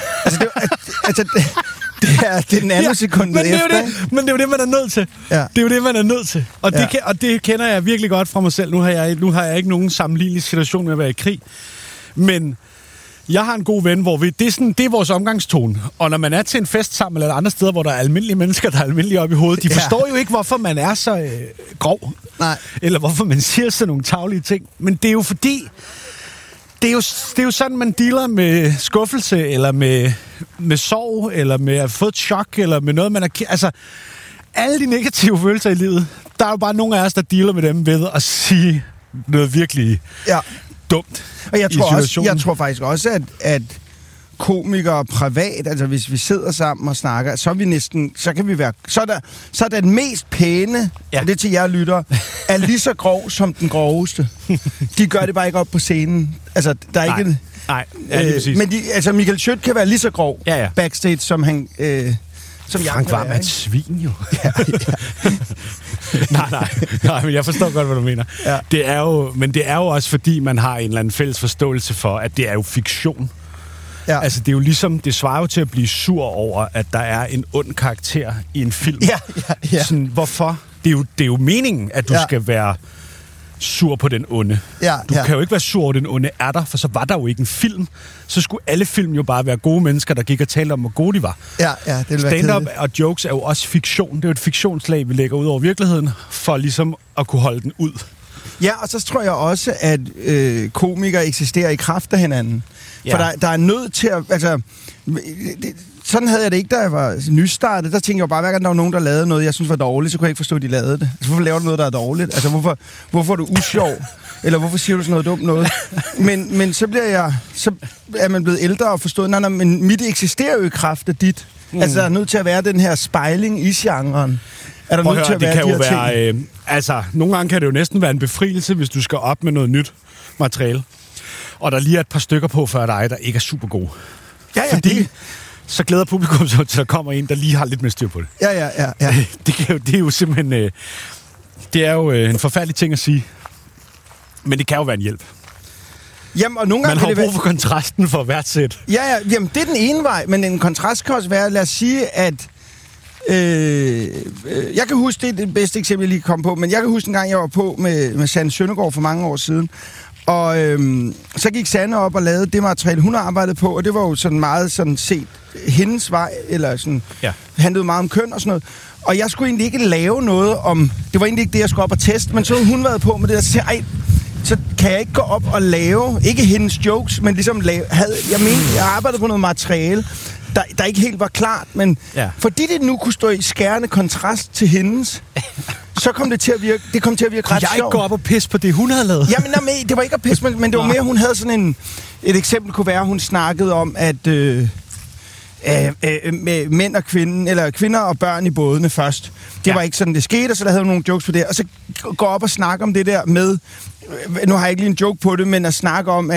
Det er nanosekundet efter. Men det er jo det, man er nødt til. Ja. Det er jo det, man er nødt til. Og det kender jeg virkelig godt fra mig selv. Nu har jeg ikke nogen sammenlignelig situation med at være i krig. Men jeg har en god ven, hvor det er vores omgangstone. Og når man er til en fest sammen eller andre steder, hvor der er almindelige mennesker, der er almindelige op i hovedet, de forstår jo ikke, hvorfor man er så grov. Nej. Eller hvorfor man siger sådan nogle tarvelige ting. Men det er jo fordi... Det er jo sådan, man dealer med skuffelse, eller med sorg, eller med at få et chok, eller med noget, man er... Altså, alle de negative følelser i livet, der er jo bare nogle af os, der dealer med dem ved at sige noget virkelig dumt. Og jeg tror faktisk også, at komikere privat, altså hvis vi sidder sammen og snakker, så er vi næsten, så kan vi være, så er den mest pæne, og det til jer lytter, er lige så grov som den groveste. De gør det bare ikke op på scenen. Altså, der er ikke... Nej, lige præcis. Men Michael Schødt kan være lige så grov backstage, som han... som Frank Hvam er et svin, jo. Nej, men jeg forstår godt, hvad du mener. Ja. Det er jo også, fordi man har en eller anden fælles forståelse for, at det er jo fiktion. Ja. Altså, det er jo ligesom, det svarer jo til at blive sur over, at der er en ond karakter i en film. Ja. Sådan, hvorfor? Det er jo meningen, at du skal være sur på den onde. Du kan jo ikke være sur over den onde er der, for så var der jo ikke en film. Så skulle alle film jo bare være gode mennesker, der gik og talte om, hvor gode de var. Ja, det ville være stand-up og jokes er jo også fiktion. Det er jo et fiktionslag, vi lægger ud over virkeligheden, for ligesom at kunne holde den ud. Ja, og så tror jeg også, at komikere eksisterer i kraft af hinanden. For der er nødt til at... Altså, sådan havde jeg det ikke, da jeg var nystartet. Der tænkte jeg jo bare, hver gang der var nogen, der lavede noget, jeg synes var dårligt, så kunne jeg ikke forstå, at de lavede det. Altså, hvorfor laver du noget, der er dårligt? Altså, hvorfor er du usjov? Eller hvorfor siger du sådan noget dumt noget? Men så er man blevet ældre og forstået, nej, men mit eksisterer jo i kraft af dit. Altså, der er nødt til at være den her spejling i genren. Er der nødt til at være de her ting? Altså, nogle gange kan det jo næsten være en befrielse, hvis du skal op med noget nyt materiale. Og der lige er et par stykker på før dig, der ikke er super gode. Fordi så glæder publikum sig til, at der kommer en, der lige har lidt mere styr på det. Ja. Det er jo simpelthen... Det er jo en forfærdelig ting at sige. Men det kan jo være en hjælp. Jamen, og nogle gange man har brug for kontrasten for hvert sæt. Ja. Jamen, det er den ene vej, men en kontrast kan også være, lad os sige, at... jeg kan huske, det er det bedste eksempel, jeg lige kom på, men jeg kan huske en gang, jeg var på med Sanne Søndergaard for mange år siden, og så gik Sanne op og lavede det materiale, hun har arbejdet på, og det var jo sådan meget sådan set hendes vej, eller sådan, handlede meget om køn og sådan noget. Og jeg skulle egentlig ikke lave noget om, det var egentlig ikke det, jeg skulle op og teste, men så havde hun været på med det, og så siger så kan jeg ikke gå op og lave, ikke hendes jokes, men ligesom jeg arbejdede på noget materiale, der ikke helt var klart, men fordi det nu kunne stå i skærende kontrast til hendes, så kom det til at virke, ret sjovt. Kunne jeg ikke gå op og pisse på det, hun havde lavet? Jamen, det var ikke at pisse, men det var mere, hun havde sådan et eksempel kunne være, hun snakkede om, at med mænd og kvinder og børn i bådene først. Det var ikke sådan, det skete, og så der havde hun nogle jokes på det, og så gå op og snakke om det der med nu har jeg ikke lige en joke på det, men at snakke om,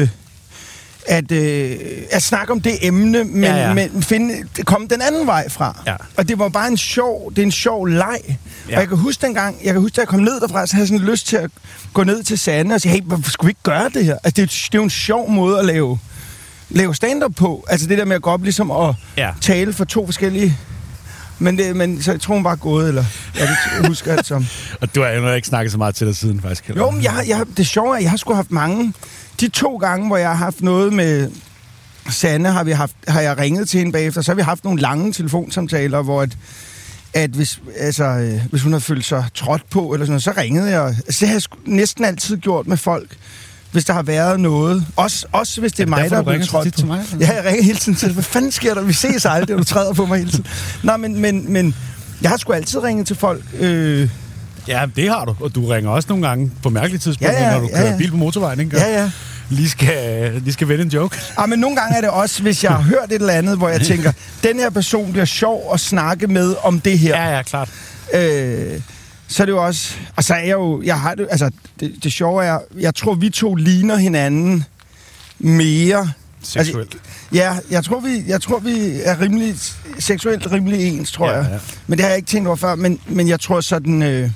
at snakke om det emne, men komme den anden vej fra. Ja. Og det var bare en sjov leg. Ja. Og jeg kan huske dengang, da jeg kom ned derfra, så havde jeg sådan lyst til at gå ned til Sanne og sige, hey, hvorfor skulle vi ikke gøre det her? Altså, det er jo en sjov måde at lave stand-up på. Altså det der med at gå op ligesom og tale for to forskellige... Men så jeg tror hun bare gået, eller jeg husker det som. Og du har jo ikke snakket så meget til dig siden, faktisk. Eller? Jo, men det sjove er, at jeg har sgu haft mange... De 2 gange, hvor jeg har haft noget med Sanne, har jeg ringet til hende bagefter, så har vi haft nogle lange telefonsamtaler, hvor at hvis hun havde følt sig trådt på, eller sådan noget, så ringede jeg. Altså, det har jeg næsten altid gjort med folk, hvis der har været noget. Også hvis det er mig, der er blevet trådt på. Mig, ja, jeg ringer hele tiden til, hvad fanden sker der? Vi ses aldrig, du træder på mig hele tiden. Nej, men jeg har sgu altid ringet til folk. Ja, det har du. Og du ringer også nogle gange på mærkelige tidspunkter, når du kører bil på motorvejen, ikke? Ja. Lige skal vende en joke. Ja, men nogle gange er det også, hvis jeg har hørt et eller andet, hvor jeg tænker, den her person bliver sjov at snakke med om det her. Ja, klart. Så er det jo også... Og så er jeg jo... Det sjove er, jeg tror, vi 2 ligner hinanden mere... Seksuelt. Jeg tror, vi er seksuelt rimelig ens, tror jeg. Men det har jeg ikke tænkt over før. Men jeg tror sådan...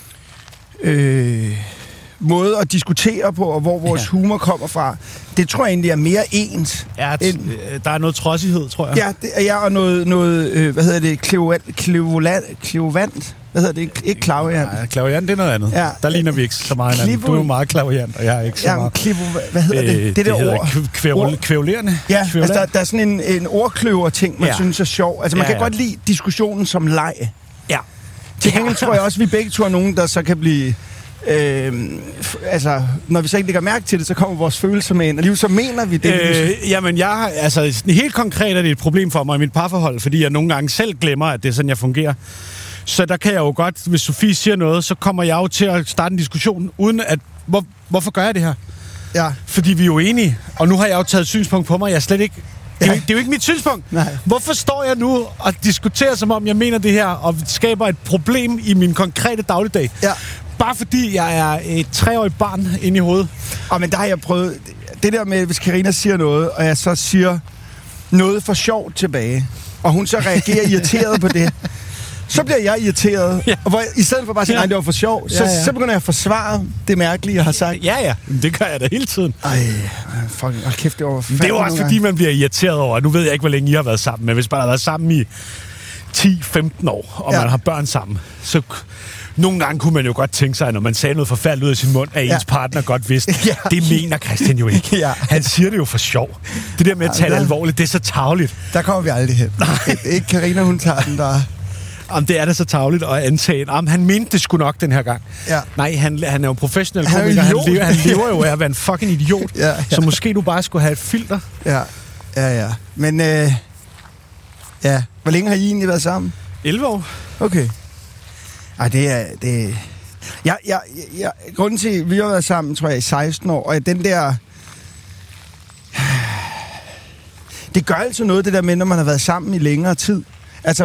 måde at diskutere på, og hvor vores humor kommer fra, det tror jeg egentlig er mere ens. Ja, der er noget trodsighed, tror jeg. Ja, og noget hvad hedder det, klevovant. Hvad hedder det? Ikke klaviant. Ja, klaviant, det er noget andet. Ja. Der ligner vi ikke så meget hinanden. Du er meget klaviant, og jeg er ikke så meget. Hvad hedder det? Det der ord. Kvævlerende. Ja, altså der er sådan en ordkløver-ting, man synes er sjov. Altså man kan godt lide diskussionen som leg. Ja. Til gengæld tror jeg også, vi begge to er nogen, der så kan blive... når vi så ikke lægger mærke til det, så kommer vores følelser med ind. Og lige så mener vi det. Jamen, helt konkret er det et problem for mig i mit parforhold, fordi jeg nogle gange selv glemmer, at det er sådan, jeg fungerer. Så der kan jeg jo godt, hvis Sofie siger noget, så kommer jeg jo til at starte en diskussion, uden at, hvorfor gør jeg det her? Ja. Fordi vi er jo enige, og nu har jeg jo taget et synspunkt på mig, jeg er slet ikke... Det er jo ikke mit synspunkt. Nej. Hvorfor står jeg nu og diskuterer, som om jeg mener det her, og skaber et problem i min konkrete dagligdag? Ja. Bare fordi jeg er et 3-årigt barn inde i hovedet. Men der har jeg prøvet... Det der med, hvis Karina siger noget, og jeg så siger noget for sjovt tilbage, og hun så reagerer irriteret på det, så bliver jeg irriteret. Ja. Og hvor i stedet for bare at sige, nej, det var for sjov, så begynder jeg at forsvare det mærkelige, jeg har sagt. Ja. Det gør jeg da hele tiden. Fucking, kæft, det var forfærdeligt. Det er jo også fordi, man bliver irriteret over. Nu ved jeg ikke, hvor længe I har været sammen, men hvis man har været sammen i 10-15 år, og man har børn sammen, så... Nogle gange kunne man jo godt tænke sig, når man sagde noget forfærdeligt ud af sin mund, at ens partner godt vidste. Det mener Christian jo ikke. Han siger det jo for sjov. Det der med at tale alvorligt, det er så tarveligt. Der kommer vi aldrig hen. Ikke Karina, hun tager den der... Det er da så tarveligt at antage. Han mente det sgu nok den her gang. Ja. Nej, han er jo professionel komiker. Han lever jo af at være en fucking idiot. Så måske du bare skulle have et filter. Ja. Men, hvor længe har I egentlig været sammen? 11 år. Okay. Det grunden til, at vi har været sammen, tror jeg, i 16 år, og den der... Det gør altså noget, det der med, når man har været sammen i længere tid. Altså,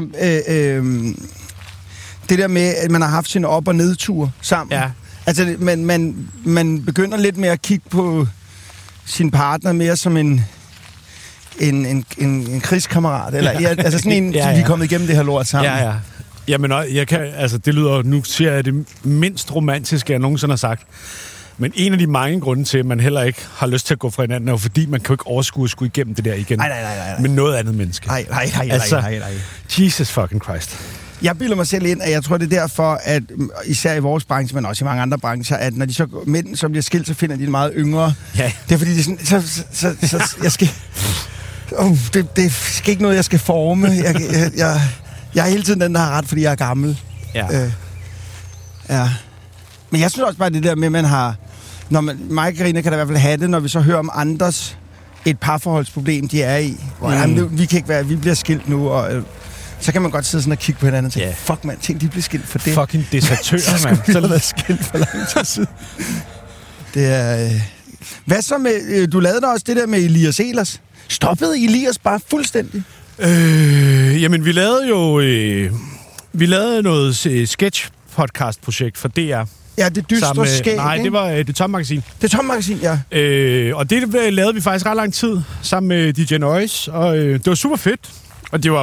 det der med, at man har haft sin op- og nedtur sammen. Ja. Altså, man begynder lidt med at kigge på sin partner mere som en krigskammerat, eller altså sådan en, vi er kommet igennem det her lort sammen. Ja. Jamen, det lyder, nu siger jeg det mindst romantiske, jeg nogensinde har sagt. Men en af de mange grunde til, at man heller ikke har lyst til at gå fra hinanden, er jo fordi, man kan jo ikke overskue at skulle igennem det der igen. Nej. Med noget andet menneske. Nej. Jesus fucking Christ. Jeg bilder mig selv ind, at jeg tror, det er derfor, at især i vores branche, men også i mange andre brancher, at når de så mænd, som bliver skilt, så finder de meget yngre. Ja. Det er fordi, de sådan, så jeg skal... det er ikke noget, jeg skal forme. Jeg er hele tiden den, der har ret, fordi jeg er gammel. Ja. Men jeg synes også bare, det der med, at man har... Mig og Karina kan da i hvert fald have det, når vi så hører om andres et parforholdsproblem, de er i. Vi kan ikke være, vi bliver skilt nu, og... Så kan man godt sidde sådan og kigge på hinanden og tænke, fuck mand, tænk, de bliver skilt for det. Fucking desertører, mand. Så skulle vi have skilt for lang tid siden. Det er... Hvad så med... Du lavede da også det der med Elias Ehlers. Stoppede Elias bare fuldstændig? Jamen, vi lavede jo... vi lavede noget sketch podcastprojekt for DR. Ja, det dystre skæg, nej, ikke? det var det Tom Magasin. Det Tom Magasin, ja. Og det lavede vi faktisk ret lang tid sammen med DJ Noise, og det var super fedt. Og det var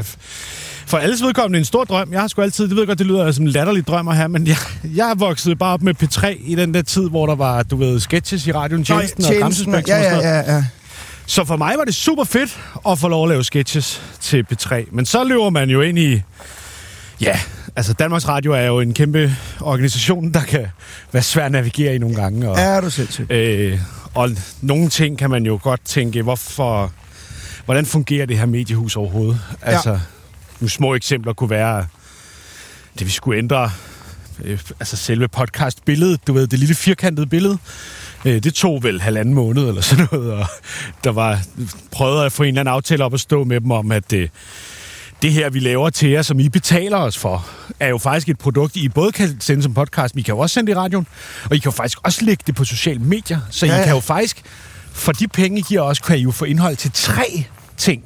for alles vedkommende en stor drøm. Jeg har sgu altid, det ved jeg godt, det lyder som en latterlig drømmer her, men jeg voksede bare op med P3 i den der tid, hvor der var, du ved, sketches i radioen, Tjenesten og Gramsespekt. Ja. Så for mig var det super fedt at få lov at lave sketches til P3. Men så løber man jo ind i... Ja, altså Danmarks Radio er jo en kæmpe organisation, der kan være svær at navigere i nogle gange. Og, er du sindssygt. Og nogle ting kan man jo godt tænke, hvordan fungerer det her mediehus overhovedet? Altså, nogle små eksempler kunne være, det vi skulle ændre, altså selve podcast-billedet, du ved, det lille firkantede billede. Det tog vel 1,5 måned eller sådan noget, og der var prøvet at få en eller anden aftale op at stå med dem om, at det her, vi laver til jer, som I betaler os for, er jo faktisk et produkt, I både kan sende som podcast, men I kan jo også sende det i radioen, og I kan jo faktisk også lægge det på sociale medier, så I kan jo faktisk, for de penge, I giver os, kan I jo få indhold til 3 ting,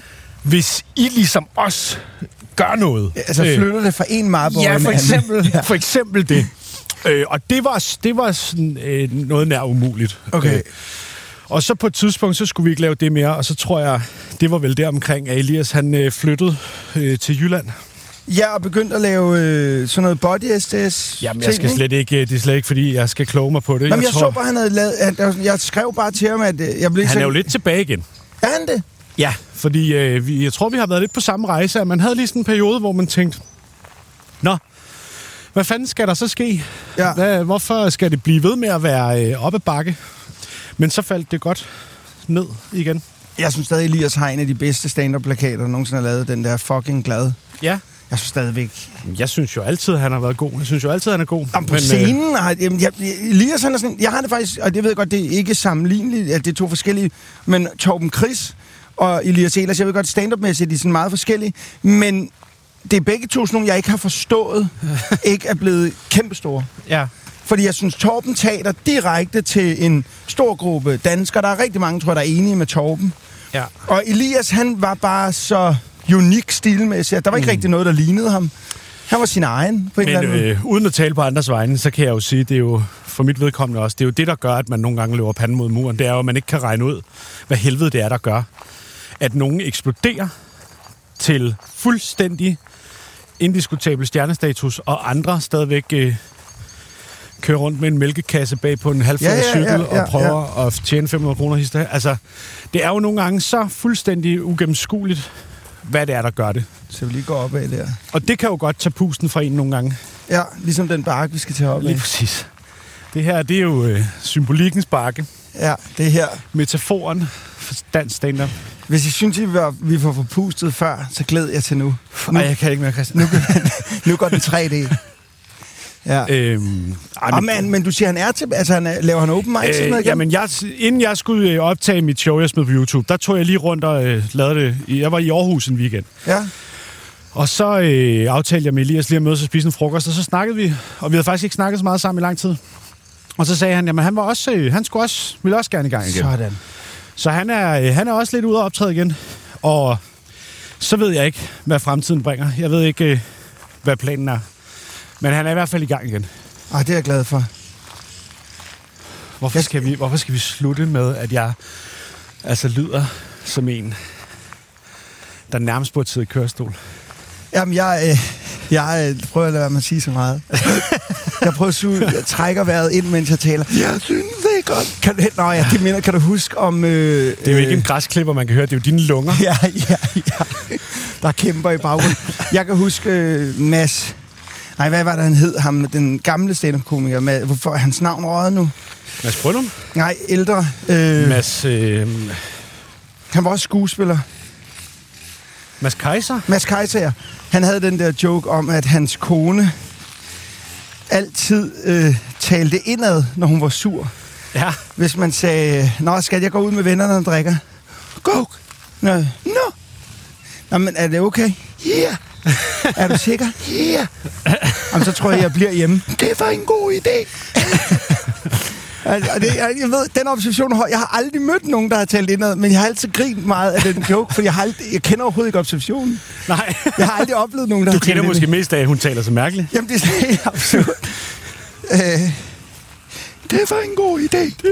hvis I ligesom os gør noget. Altså flytter det fra en marborg ja, for eksempel det. Og det var sådan, noget nær umuligt. Okay. Og så på et tidspunkt, så skulle vi ikke lave det mere, og så tror jeg, det var vel der omkring, at Elias han flyttede til Jylland. Ja, og begyndte at lave sådan noget body SDS. Jamen, jeg skal slet ikke, det er slet ikke, fordi jeg skal kloge mig på det. Jamen, jeg så bare, han havde lavet, jeg skrev bare til ham, at jeg blev han er jo lidt tilbage igen. Er han det? Ja, fordi jeg tror, vi har været lidt på samme rejse, at man havde lige sådan en periode, hvor man tænkte, nå, hvad fanden skal der så ske? Ja. Hvorfor skal det blive ved med at være op ad bakke? Men så faldt det godt ned igen. Jeg synes stadig, Elias har en af de bedste stand-up-plakater, der nogensinde har lavet. Den der fucking glad. Ja. Jeg synes stadigvæk... Jeg synes jo altid, han har været god. Jeg synes jo altid, han er god. På scenen har... Elias, han er sådan... Jeg har det faktisk... Og det ved jeg godt, det er ikke sammenligneligt, at det er 2 forskellige. Men Torben Chris og Elias Ehlers, jeg ved godt, stand-up-mæssigt, de er sådan meget forskellige. Men det er begge to sådan nogle, jeg ikke har forstået, ikke er blevet kæmpestore. Ja. Fordi jeg synes, Torben taler direkte til en stor gruppe danskere. Der er rigtig mange, tror jeg, der er enige med Torben. Ja. Og Elias, han var bare så unik stilmæssigt. Der var ikke rigtig noget, der lignede ham. Han var sin egen på en eller anden måde. Uden at tale på andres vegne, så kan jeg jo sige, det er jo for mit vedkommende også, det er jo det, der gør, at man nogle gange løber panden mod muren. Det er jo, at man ikke kan regne ud, hvad helvede det er, der gør, at nogen eksploderer til fuldstændig indiskutabel stjernestatus, og andre stadigvæk kører rundt med en mælkekasse bag på en halvfuld cykel og prøver at tjene 500 kroner hister. Altså, det er jo nogle gange så fuldstændig ugennemskueligt, hvad det er, der gør det. Så vi lige går op af der. Og det kan jo godt tage pusten fra en nogle gange. Ja, ligesom den bakke, vi skal tage op af. Lige præcis. Det her, det er jo symbolikkens bakke. Ja, det her. Metaforen for dansk stand-up. Hvis I synes, vi får forpustet før, så glæder jeg til nu. Nej, jeg kan ikke mere, Christian. Nu går den 3D. Ja. Men du siger, han er til... Altså, laver han open mic? Jamen, inden jeg skulle optage mit show, jeg smed på YouTube, der tog jeg lige rundt og lavede det. Jeg var i Aarhus en weekend. Ja. Og så aftalte jeg med Elias lige at mødes og spise en frokost, og så snakkede vi. Og vi havde faktisk ikke snakket så meget sammen i lang tid. Og så sagde han, jamen han ville også gerne i gang igen. Sådan. Så han er også lidt ude at optræde igen. Og så ved jeg ikke, hvad fremtiden bringer. Jeg ved ikke, hvad planen er. Men han er i hvert fald i gang igen. Det er jeg glad for. Hvorfor skal vi slutte med, at jeg lyder som en, der nærmest burde sidde i kørestol? Jamen, jeg prøver at lade være med at sige så meget. Jeg trækker vejret ind, mens jeg taler. Jeg synes, det er godt. Kan du huske om... det er jo ikke en græsklipper, man kan høre. Det er jo dine lunger. Ja. Der kæmper i baggrunden. Jeg kan huske Mads... Nej, hvad var det, han hed? Ham, den gamle stand-up-komiker. Hvorfor er hans navn røget nu? Mads Brøndum? Nej, ældre. Han var også skuespiller. Mads Kaiser? Mads Kaiser, ja. Han havde den der joke om, at hans kone altid talte indad, når hun var sur. Ja. Hvis man sagde, nå, skal jeg gå ud med vennerne og drikker? Go! Nå. Nå, men er det okay? Yeah! Er du sikker? Yeah! Jamen, så tror jeg bliver hjemme. Det var en god idé. Altså, jeg ved, den observation, jeg har aldrig mødt nogen, der har talt indad, men jeg har altid grint meget af den joke, for jeg kender overhovedet ikke observationen. Nej. Jeg har aldrig oplevet nogen, der har talt indad. Du kender måske mest af, at hun taler så mærkeligt. Jamen, det er helt absurd. Det var en god idé.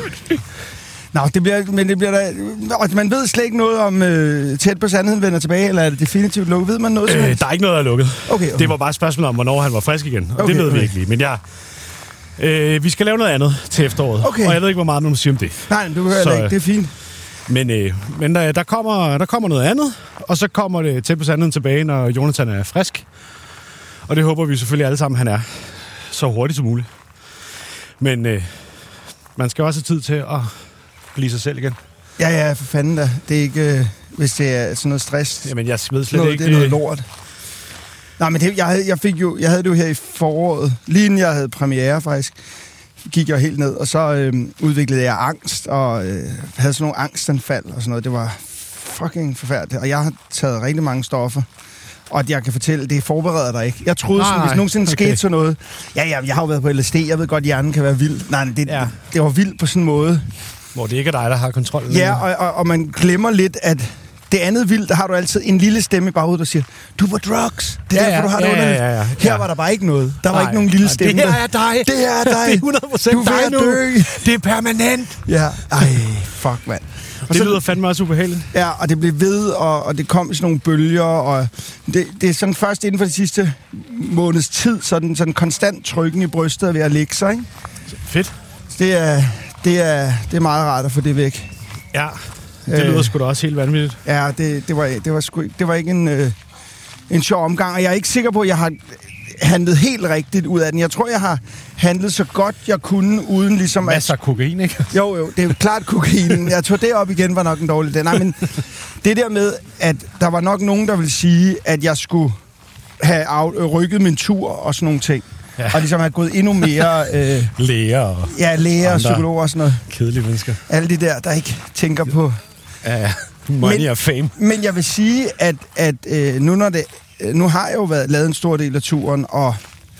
Nå, det bliver da... Og man ved slet ikke noget om Tæt på sandheden vender tilbage, eller er det definitivt lukket? Ved man noget som helst? Der er ikke noget, der er lukket. Okay. Det var bare et spørgsmål om, hvornår han var frisk igen. Og det ved vi ikke lige. Men vi skal lave noget andet til efteråret. Okay. Og jeg ved ikke, hvor meget man må sige om det. Nej, du hører ikke. Det er fint. Men der kommer noget andet, og så kommer det Tæt på sandheden tilbage, når Jonathan er frisk. Og det håber vi selvfølgelig alle sammen, han er så hurtigt som muligt. Men man skal også have tid til at blive sig selv igen. Ja, for fanden da. Det er ikke, hvis det er sådan noget stress. Jamen, jeg ved slet ikke... Det er noget lort. Nej, men jeg havde det jo her i foråret. Lige inden jeg havde premiere, faktisk, gik jeg helt ned, og så udviklede jeg angst, og havde sådan nogle angstanfald og sådan noget. Det var fucking forfærdeligt. Og jeg har taget rigtig mange stoffer. Og jeg kan fortælle, det forbereder dig ikke. Jeg troede, hvis nogensinde skete sådan noget... Ja, jeg har jo været på LSD. Jeg ved godt, hjernen kan være vild. Nej, det var vildt på sådan en måde. Hvor det ikke er dig, der har kontrollen. Ja, og man glemmer lidt, at det andet vildt, der har du altid en lille stemme i baghovedet, der siger, du var drugs. Det er derfor, du har det underligt. Ja. Her var der bare ikke noget. Der var ikke nogen lille stemme. Det her er dig. Det er dig. Det er 100% du dig nu. Dø. Det er permanent. Ja. Fuck, mand. Og det lyder fandme også ubehageligt. Ja, og det blev ved, og det kom i sådan nogle bølger, og det er sådan først inden for de sidste måneds tid, sådan konstant trykken i brystet ved at ligge sig, ikke? Fedt. Det er meget rart at få det væk. Ja, det lyder sgu da også helt vanvittigt. Ja, det var ikke en sjov omgang, og jeg er ikke sikker på, at jeg har handlet helt rigtigt ud af den. Jeg tror, jeg har handlet så godt, jeg kunne, uden ligesom... Masser af kokain, ikke? Jo, det er jo klart kokainen. Jeg tror, det op igen var nok en dårlig idé. Nej, men det der med, at der var nok nogen, der ville sige, at jeg skulle have rykket min tur og sådan nogle ting. Ja. Og ligesom have gået endnu mere... læger og... Ja, læger og psykologer og sådan noget. Kedelige mennesker. Alle de der ikke tænker på... Ja. Money og fame. Men jeg vil sige, at nu har jeg jo lavet en stor del af turen, og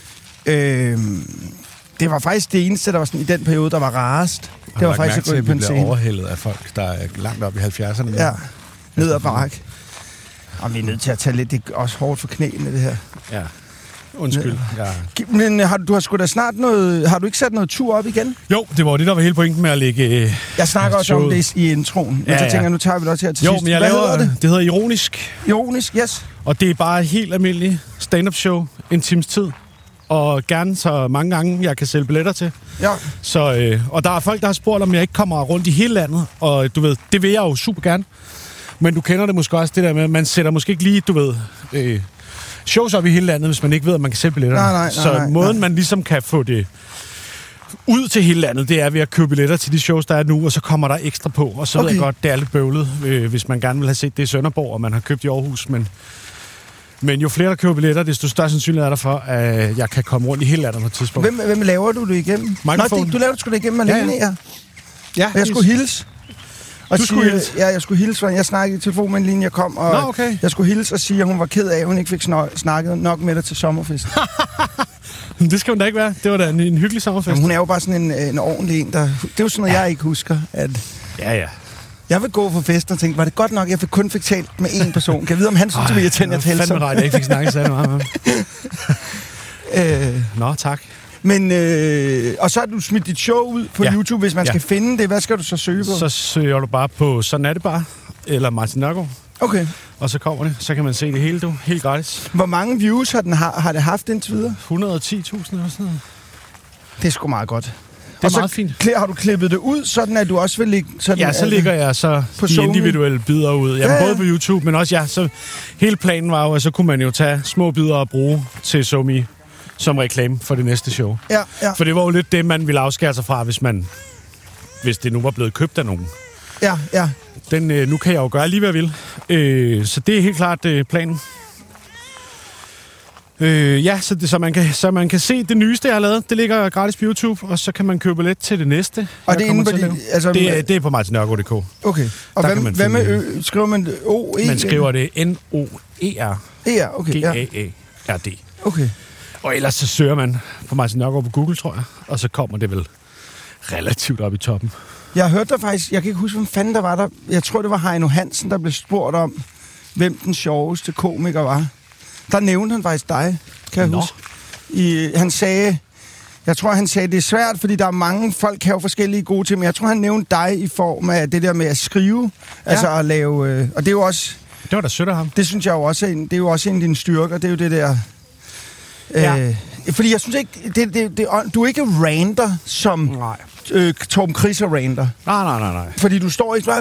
det var faktisk det eneste, der var sådan, i den periode, der var rarest. Det var faktisk at gå ind på en scene. Vi bliver overhældet af folk, der er langt op i 70'erne. Ja, ned ad bakke. Og vi er nødt til at tage lidt, det er også hårdt for knæene, det her. Ja, undskyld. Ja. Men du har sgu da snart noget... Har du ikke sat noget tur op igen? Jo, det var det, der var hele pointen med at lægge... Jeg snakker også om det i introen. Men så tænker jeg, nu tager vi det også her til sidst. Jo, men jeg laver det. Det hedder Ironisk. Ironisk, yes. Og det er bare et helt almindeligt stand-up show, en times tid. Og gerne så mange gange, jeg kan sælge billetter til. Ja. Så, og der er folk, der har spurgt, om jeg ikke kommer rundt i hele landet. Og du ved, det vil jeg jo super gerne. Men du kender det måske også, det der med, at man sætter måske ikke lige, du ved... shows op i hele landet, hvis man ikke ved, at man kan sælge billetter. Nej, så måden, man ligesom kan få det ud til hele landet, det er ved at købe billetter til de shows, der er nu, og så kommer der ekstra på. Og så ved jeg godt, det er lidt bøvlet, hvis man gerne vil have set det i Sønderborg, og man har købt i Aarhus. Men jo flere, der køber billetter, desto større sandsynlighed er der for, at jeg kan komme rundt i hele landet på et tidspunkt. Hvem laver du det igennem? Microphone. Du laver det sgu da igennem alene, ja. Ja, og jeg skulle hilse. Og skulle hilse? Ja, jeg skulle hilse, jeg snakkede i telefon med en linje, jeg kom, og jeg skulle hilse og sige, at hun var ked af, at hun ikke fik snakket nok med dig til sommerfesten. Det skal hun da ikke være. Det var da en hyggelig sommerfest. Jamen, hun er jo bare sådan en ordentlig en, der... Det er jo sådan noget, jeg ikke husker, at... Ja. Jeg vil gå på festen og tænke, var det godt nok, at jeg kun fik talt med én person? Kan jeg vide, om han synes, det var irriterende at tale sammen? Fandme ret, jeg ikke fik snakket særlig meget med ham. Nå, tak. Men, og så har du smidt dit show ud på YouTube, hvis man skal finde det. Hvad skal du så søge på? Så søger du bare på Sådan er det bare, eller Martin Nørgaard. Okay. Og så kommer det. Så kan man se det hele, helt gratis. Hvor mange views har det haft indtil videre? 110.000 eller sådan noget. Det er sgu meget godt. Det er meget fint. Har du klippet det ud, sådan at du også vil ligge... Sådan, ja, så ligger jeg så de individuelle bidder ud. Jamen, både på YouTube, men også så hele planen var jo, at så kunne man jo tage små bidder og bruge til SoMe som reklame for det næste show. Ja. For det var jo lidt det, man ville afskære sig fra, hvis det nu var blevet købt af nogen. Ja. Nu kan jeg jo gøre lige, hvad jeg vil. Så det er helt klart planen. Så man kan se det nyeste, jeg har lavet. Det ligger gratis på YouTube, og så kan man købe lidt til det næste. Og det er inde på det er på martinnørgaard.dk. Okay. Og hvad med skriver man O-E? Man skriver det N-O-E-R. E-R, okay. G-A-A-R-D. Okay. Og ellers så søger man på Martin Nørgaard på Google, tror jeg. Og så kommer det vel relativt oppe i toppen. Jeg hørte der faktisk, jeg kan ikke huske, hvem fanden der var der. Jeg tror, det var Heino Hansen, der blev spurgt om, hvem den sjoveste komiker var. Der nævnte han faktisk dig, kan jeg huske. Han sagde, det er svært, fordi der er mange folk, kan jo forskellige gode ting, men jeg tror, han nævnte dig i form af det der med at skrive, altså at lave, og det er jo også... Det var da sødt af ham. Det synes jeg jo også, det er jo også en af dine styrker, det er jo det der... Fordi jeg synes ikke, du er ikke ranter som Torben Chris og ranter. Nej. Fordi du står ikke...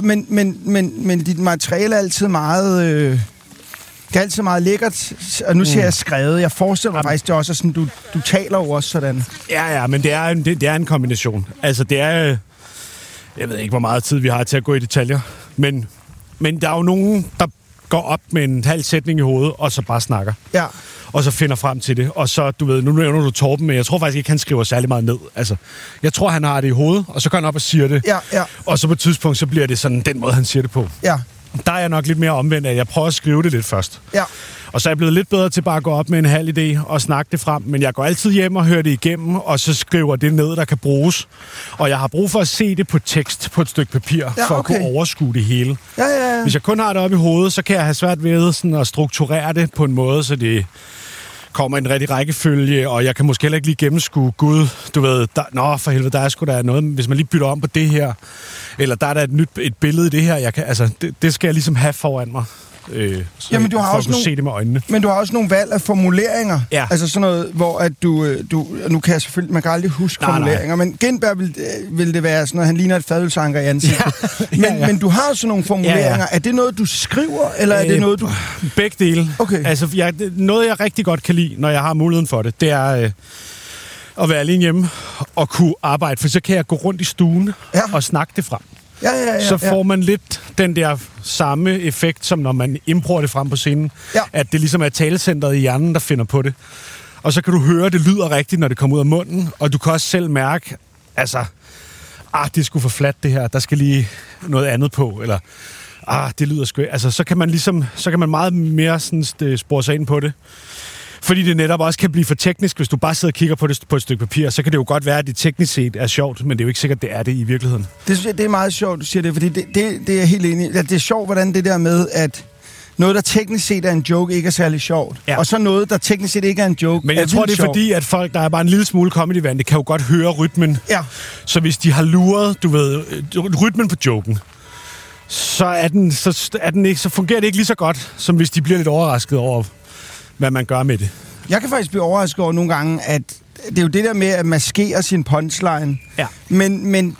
Men dit materiale er altid meget... det er altid meget lækkert, og nu siger jeg skrevet. Jeg forestiller mig faktisk, det er også sådan, du taler jo også sådan. Ja, men det er en kombination. Altså, det er... Jeg ved ikke, hvor meget tid vi har til at gå i detaljer, men der er jo nogen, der går op med en halv sætning i hovedet, og så bare snakker. Ja. Og så finder frem til det. Og så, du ved, nu nævner du Torben, men jeg tror faktisk ikke, han skriver særlig meget ned. Altså, jeg tror, han har det i hovedet, og så går han op og siger det. Ja. Og så på et tidspunkt, så bliver det sådan den måde, han siger det på. Ja. Der er jeg nok lidt mere omvendt, at jeg prøver at skrive det lidt først. Ja. Og så er jeg blevet lidt bedre til bare at gå op med en halv idé og snakke det frem. Men jeg går altid hjem og hører det igennem, og så skriver det ned, der kan bruges. Og jeg har brug for at se det på tekst på et stykke papir, for at kunne overskue det hele. Ja. Hvis jeg kun har det oppe i hovedet, så kan jeg have svært ved sådan at strukturere det på en måde, så det kommer i en rigtig rækkefølge, og jeg kan måske heller ikke lige gennemskue, gud, du ved, for helvede, der er sgu da noget, hvis man lige bytter om på det her, eller der er der et billede i det her, jeg kan, altså, det skal jeg ligesom have foran mig. Jamen, du har for også at kunne se det med øjnene. Men du har også nogle valg af formuleringer. Ja. Altså sådan noget, hvor at du nu kan jeg selvfølgelig, man kan aldrig huske formuleringer, men Gintberg vil det være sådan noget, han ligner et fadølsanker i ansigtet. Men du har sådan nogle formuleringer. Ja. Er det noget, du skriver, eller er det noget, du... Begge dele. Okay. Altså, noget, jeg rigtig godt kan lide, når jeg har muligheden for det, det er at være alene hjemme og kunne arbejde, for så kan jeg gå rundt i stuen og snakke det frem. Ja. Så får man lidt den der samme effekt, som når man improver det frem på scenen. Ja. At det ligesom er talecentret i hjernen, der finder på det. Og så kan du høre, at det lyder rigtigt, når det kommer ud af munden. Og du kan også selv mærke, altså, det er sgu for fladt det her. Der skal lige noget andet på. Eller, det lyder sgu... Altså, så kan man meget mere sådan spore sig ind på det. Fordi det netop også kan blive for teknisk, hvis du bare sidder og kigger på det på et stykke papir, så kan det jo godt være, at det teknisk set er sjovt, men det er jo ikke sikkert, det er det i virkeligheden. Det er meget sjovt, du siger det, fordi det er jeg helt enig i. Det er sjovt, hvordan det der med, at noget, der teknisk set er en joke, ikke er særlig sjovt. Ja. Og så noget, der teknisk set ikke er en joke, men jeg tror, det er fordi, at folk, der er bare en lille smule comedy-vand, det kan jo godt høre rytmen. Ja. Så hvis de har luret, du ved, rytmen på joken, så fungerer det ikke lige så godt, som hvis de bliver lidt overrasket over, hvad man gør med det. Jeg kan faktisk blive overrasket over nogle gange, at det er jo det der med at maskere sin punchline. Ja. Men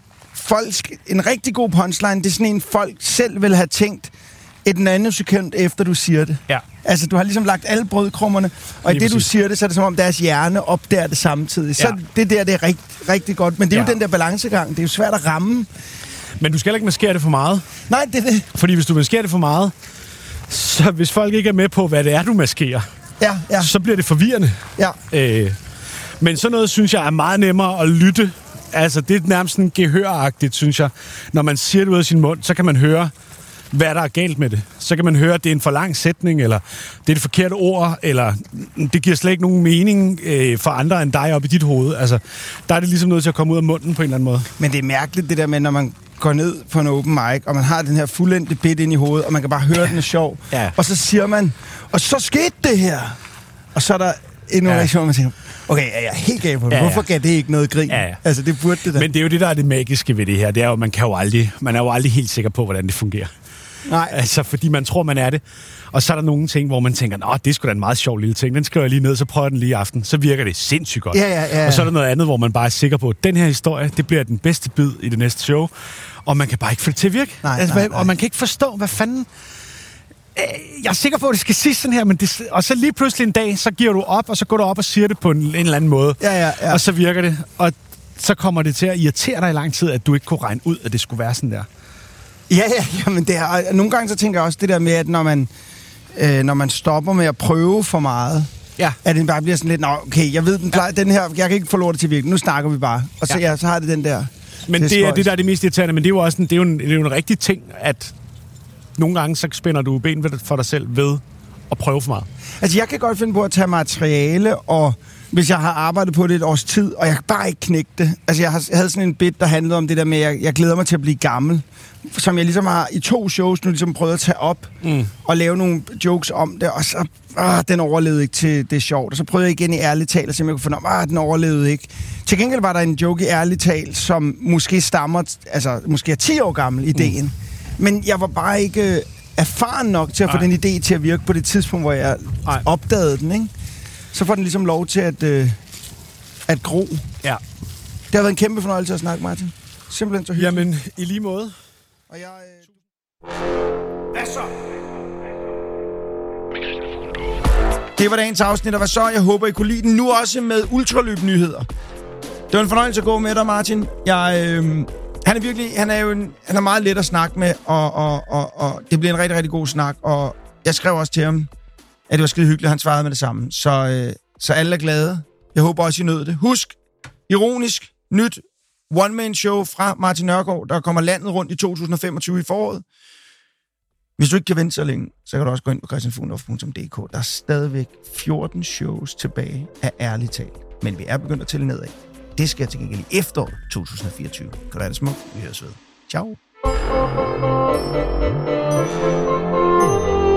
en rigtig god punchline, det er sådan en, folk selv vil have tænkt et andet sekund efter, du siger det. Ja. Altså, du har ligesom lagt alle brødkrummerne, og i det, du siger det, så er det som om, deres hjerne opdager det samtidig. Så det er rigtig, rigtig godt. Men det er jo den der balancegang. Det er jo svært at ramme. Men du skal ikke maskere det for meget. Nej, det er det. Fordi hvis du maskerer det for meget, så hvis folk ikke er med på, hvad det er, du maskerer, så bliver det forvirrende. Ja. Men sådan noget, synes jeg, er meget nemmere at lytte. Altså, det er nærmest sådan gehøragtigt, synes jeg. Når man siger det ud af sin mund, så kan man høre, hvad der er galt med det. Så kan man høre, at det er en for lang sætning, eller det er det forkerte ord, eller det giver slet ikke nogen mening for andre end dig op i dit hoved. Altså, der er det ligesom nødt til at komme ud af munden på en eller anden måde. Men det er mærkeligt, det der med, når man går ned på en open mic, og man har den her fuldendte bit ind i hovedet, og man kan bare høre, den er sjov. Ja. Og så siger man, og så skete det her. Og så er der en reaktion, man tænker, okay, er jeg helt gal på det? Hvorfor gav det ikke noget grin? Ja. Altså, det burde det da. Men det er jo det, der er det magiske ved det her. Det er jo, man er jo aldrig helt sikker på, hvordan det fungerer. Nej. Altså, fordi man tror, man er det. Og så er der nogle ting, hvor man tænker, det er sgu da en meget sjov lille ting. Den skriver jeg lige ned, så prøver jeg den lige i aften. Så virker det sindssygt godt. Ja. Og så er der noget andet, hvor man bare er sikker på, at den her historie, det bliver den bedste bid i det næste show. Og man kan bare ikke få det til at virke. Nej. Og man kan ikke forstå, hvad fanden... Jeg er sikker på, at det skal sige sådan her, men og så lige pludselig en dag, så giver du op, og så går du op og siger det på en eller anden måde. Ja. Og så virker det. Og så kommer det til at irritere dig i lang tid, at du ikke kunne regne ud, at det skulle være sådan der. Ja, men det er, nogle gange så tænker jeg også det der med, at når man stopper med at prøve for meget, at den bare bliver sådan lidt, okay, jeg ved, den her, jeg kan ikke få lort til virkelig, nu snakker vi bare. Og så, så har det den der... Men det er det, der er det mest irriterende, men det er jo også det er jo en rigtig ting, at nogle gange så spænder du ben for dig selv ved at prøve for meget. Altså, jeg kan godt finde på at tage materiale og hvis jeg har arbejdet på det et års tid, og jeg kan bare ikke knække det. Altså, jeg havde sådan en bit, der handlede om det der med, at jeg glæder mig til at blive gammel. Som jeg ligesom har i 2 shows nu ligesom prøvet at tage op og lave nogle jokes om det, og så, den overlevede ikke til det sjovt. Og så prøvede jeg igen i Ærligt Talt, og så jeg kunne finde den overlevede ikke. Til gengæld var der en joke i Ærligt Talt, som måske stammer, altså måske er 10 år gammel, ideen. Men jeg var bare ikke erfaren nok til at få den idé til at virke på det tidspunkt, hvor jeg opdagede den, ikke? Så får den ligesom lov til at gro. Ja. Det har været en kæmpe fornøjelse at snakke, Martin. Simpelthen så hyggeligt. Jamen, i lige måde. Og jeg... Hvad så? Det var dagens afsnit, og hvad så? Jeg håber, I kunne lide den. Nu også med ultraløbnyheder. Det var en fornøjelse at gå med dig, Martin. Han er virkelig... Han er meget let at snakke med, og det bliver en rigtig, rigtig god snak. Og jeg skrev også til ham, at det var skide hyggeligt, han svarede med det samme. Så alle er glade. Jeg håber også, I nød det. Husk, ironisk, nyt one-man-show fra Martin Nørgaard, der kommer landet rundt i 2025 i foråret. Hvis du ikke kan vente så længe, så kan du også gå ind på christianfuglendorf.dk. Der er stadigvæk 14 shows tilbage af Ærligt Talt. Men vi er begyndt at tælle nedad. Det sker til gengæld i efteråret 2024. Kan du have det smukt? Vi høres ved. Ciao.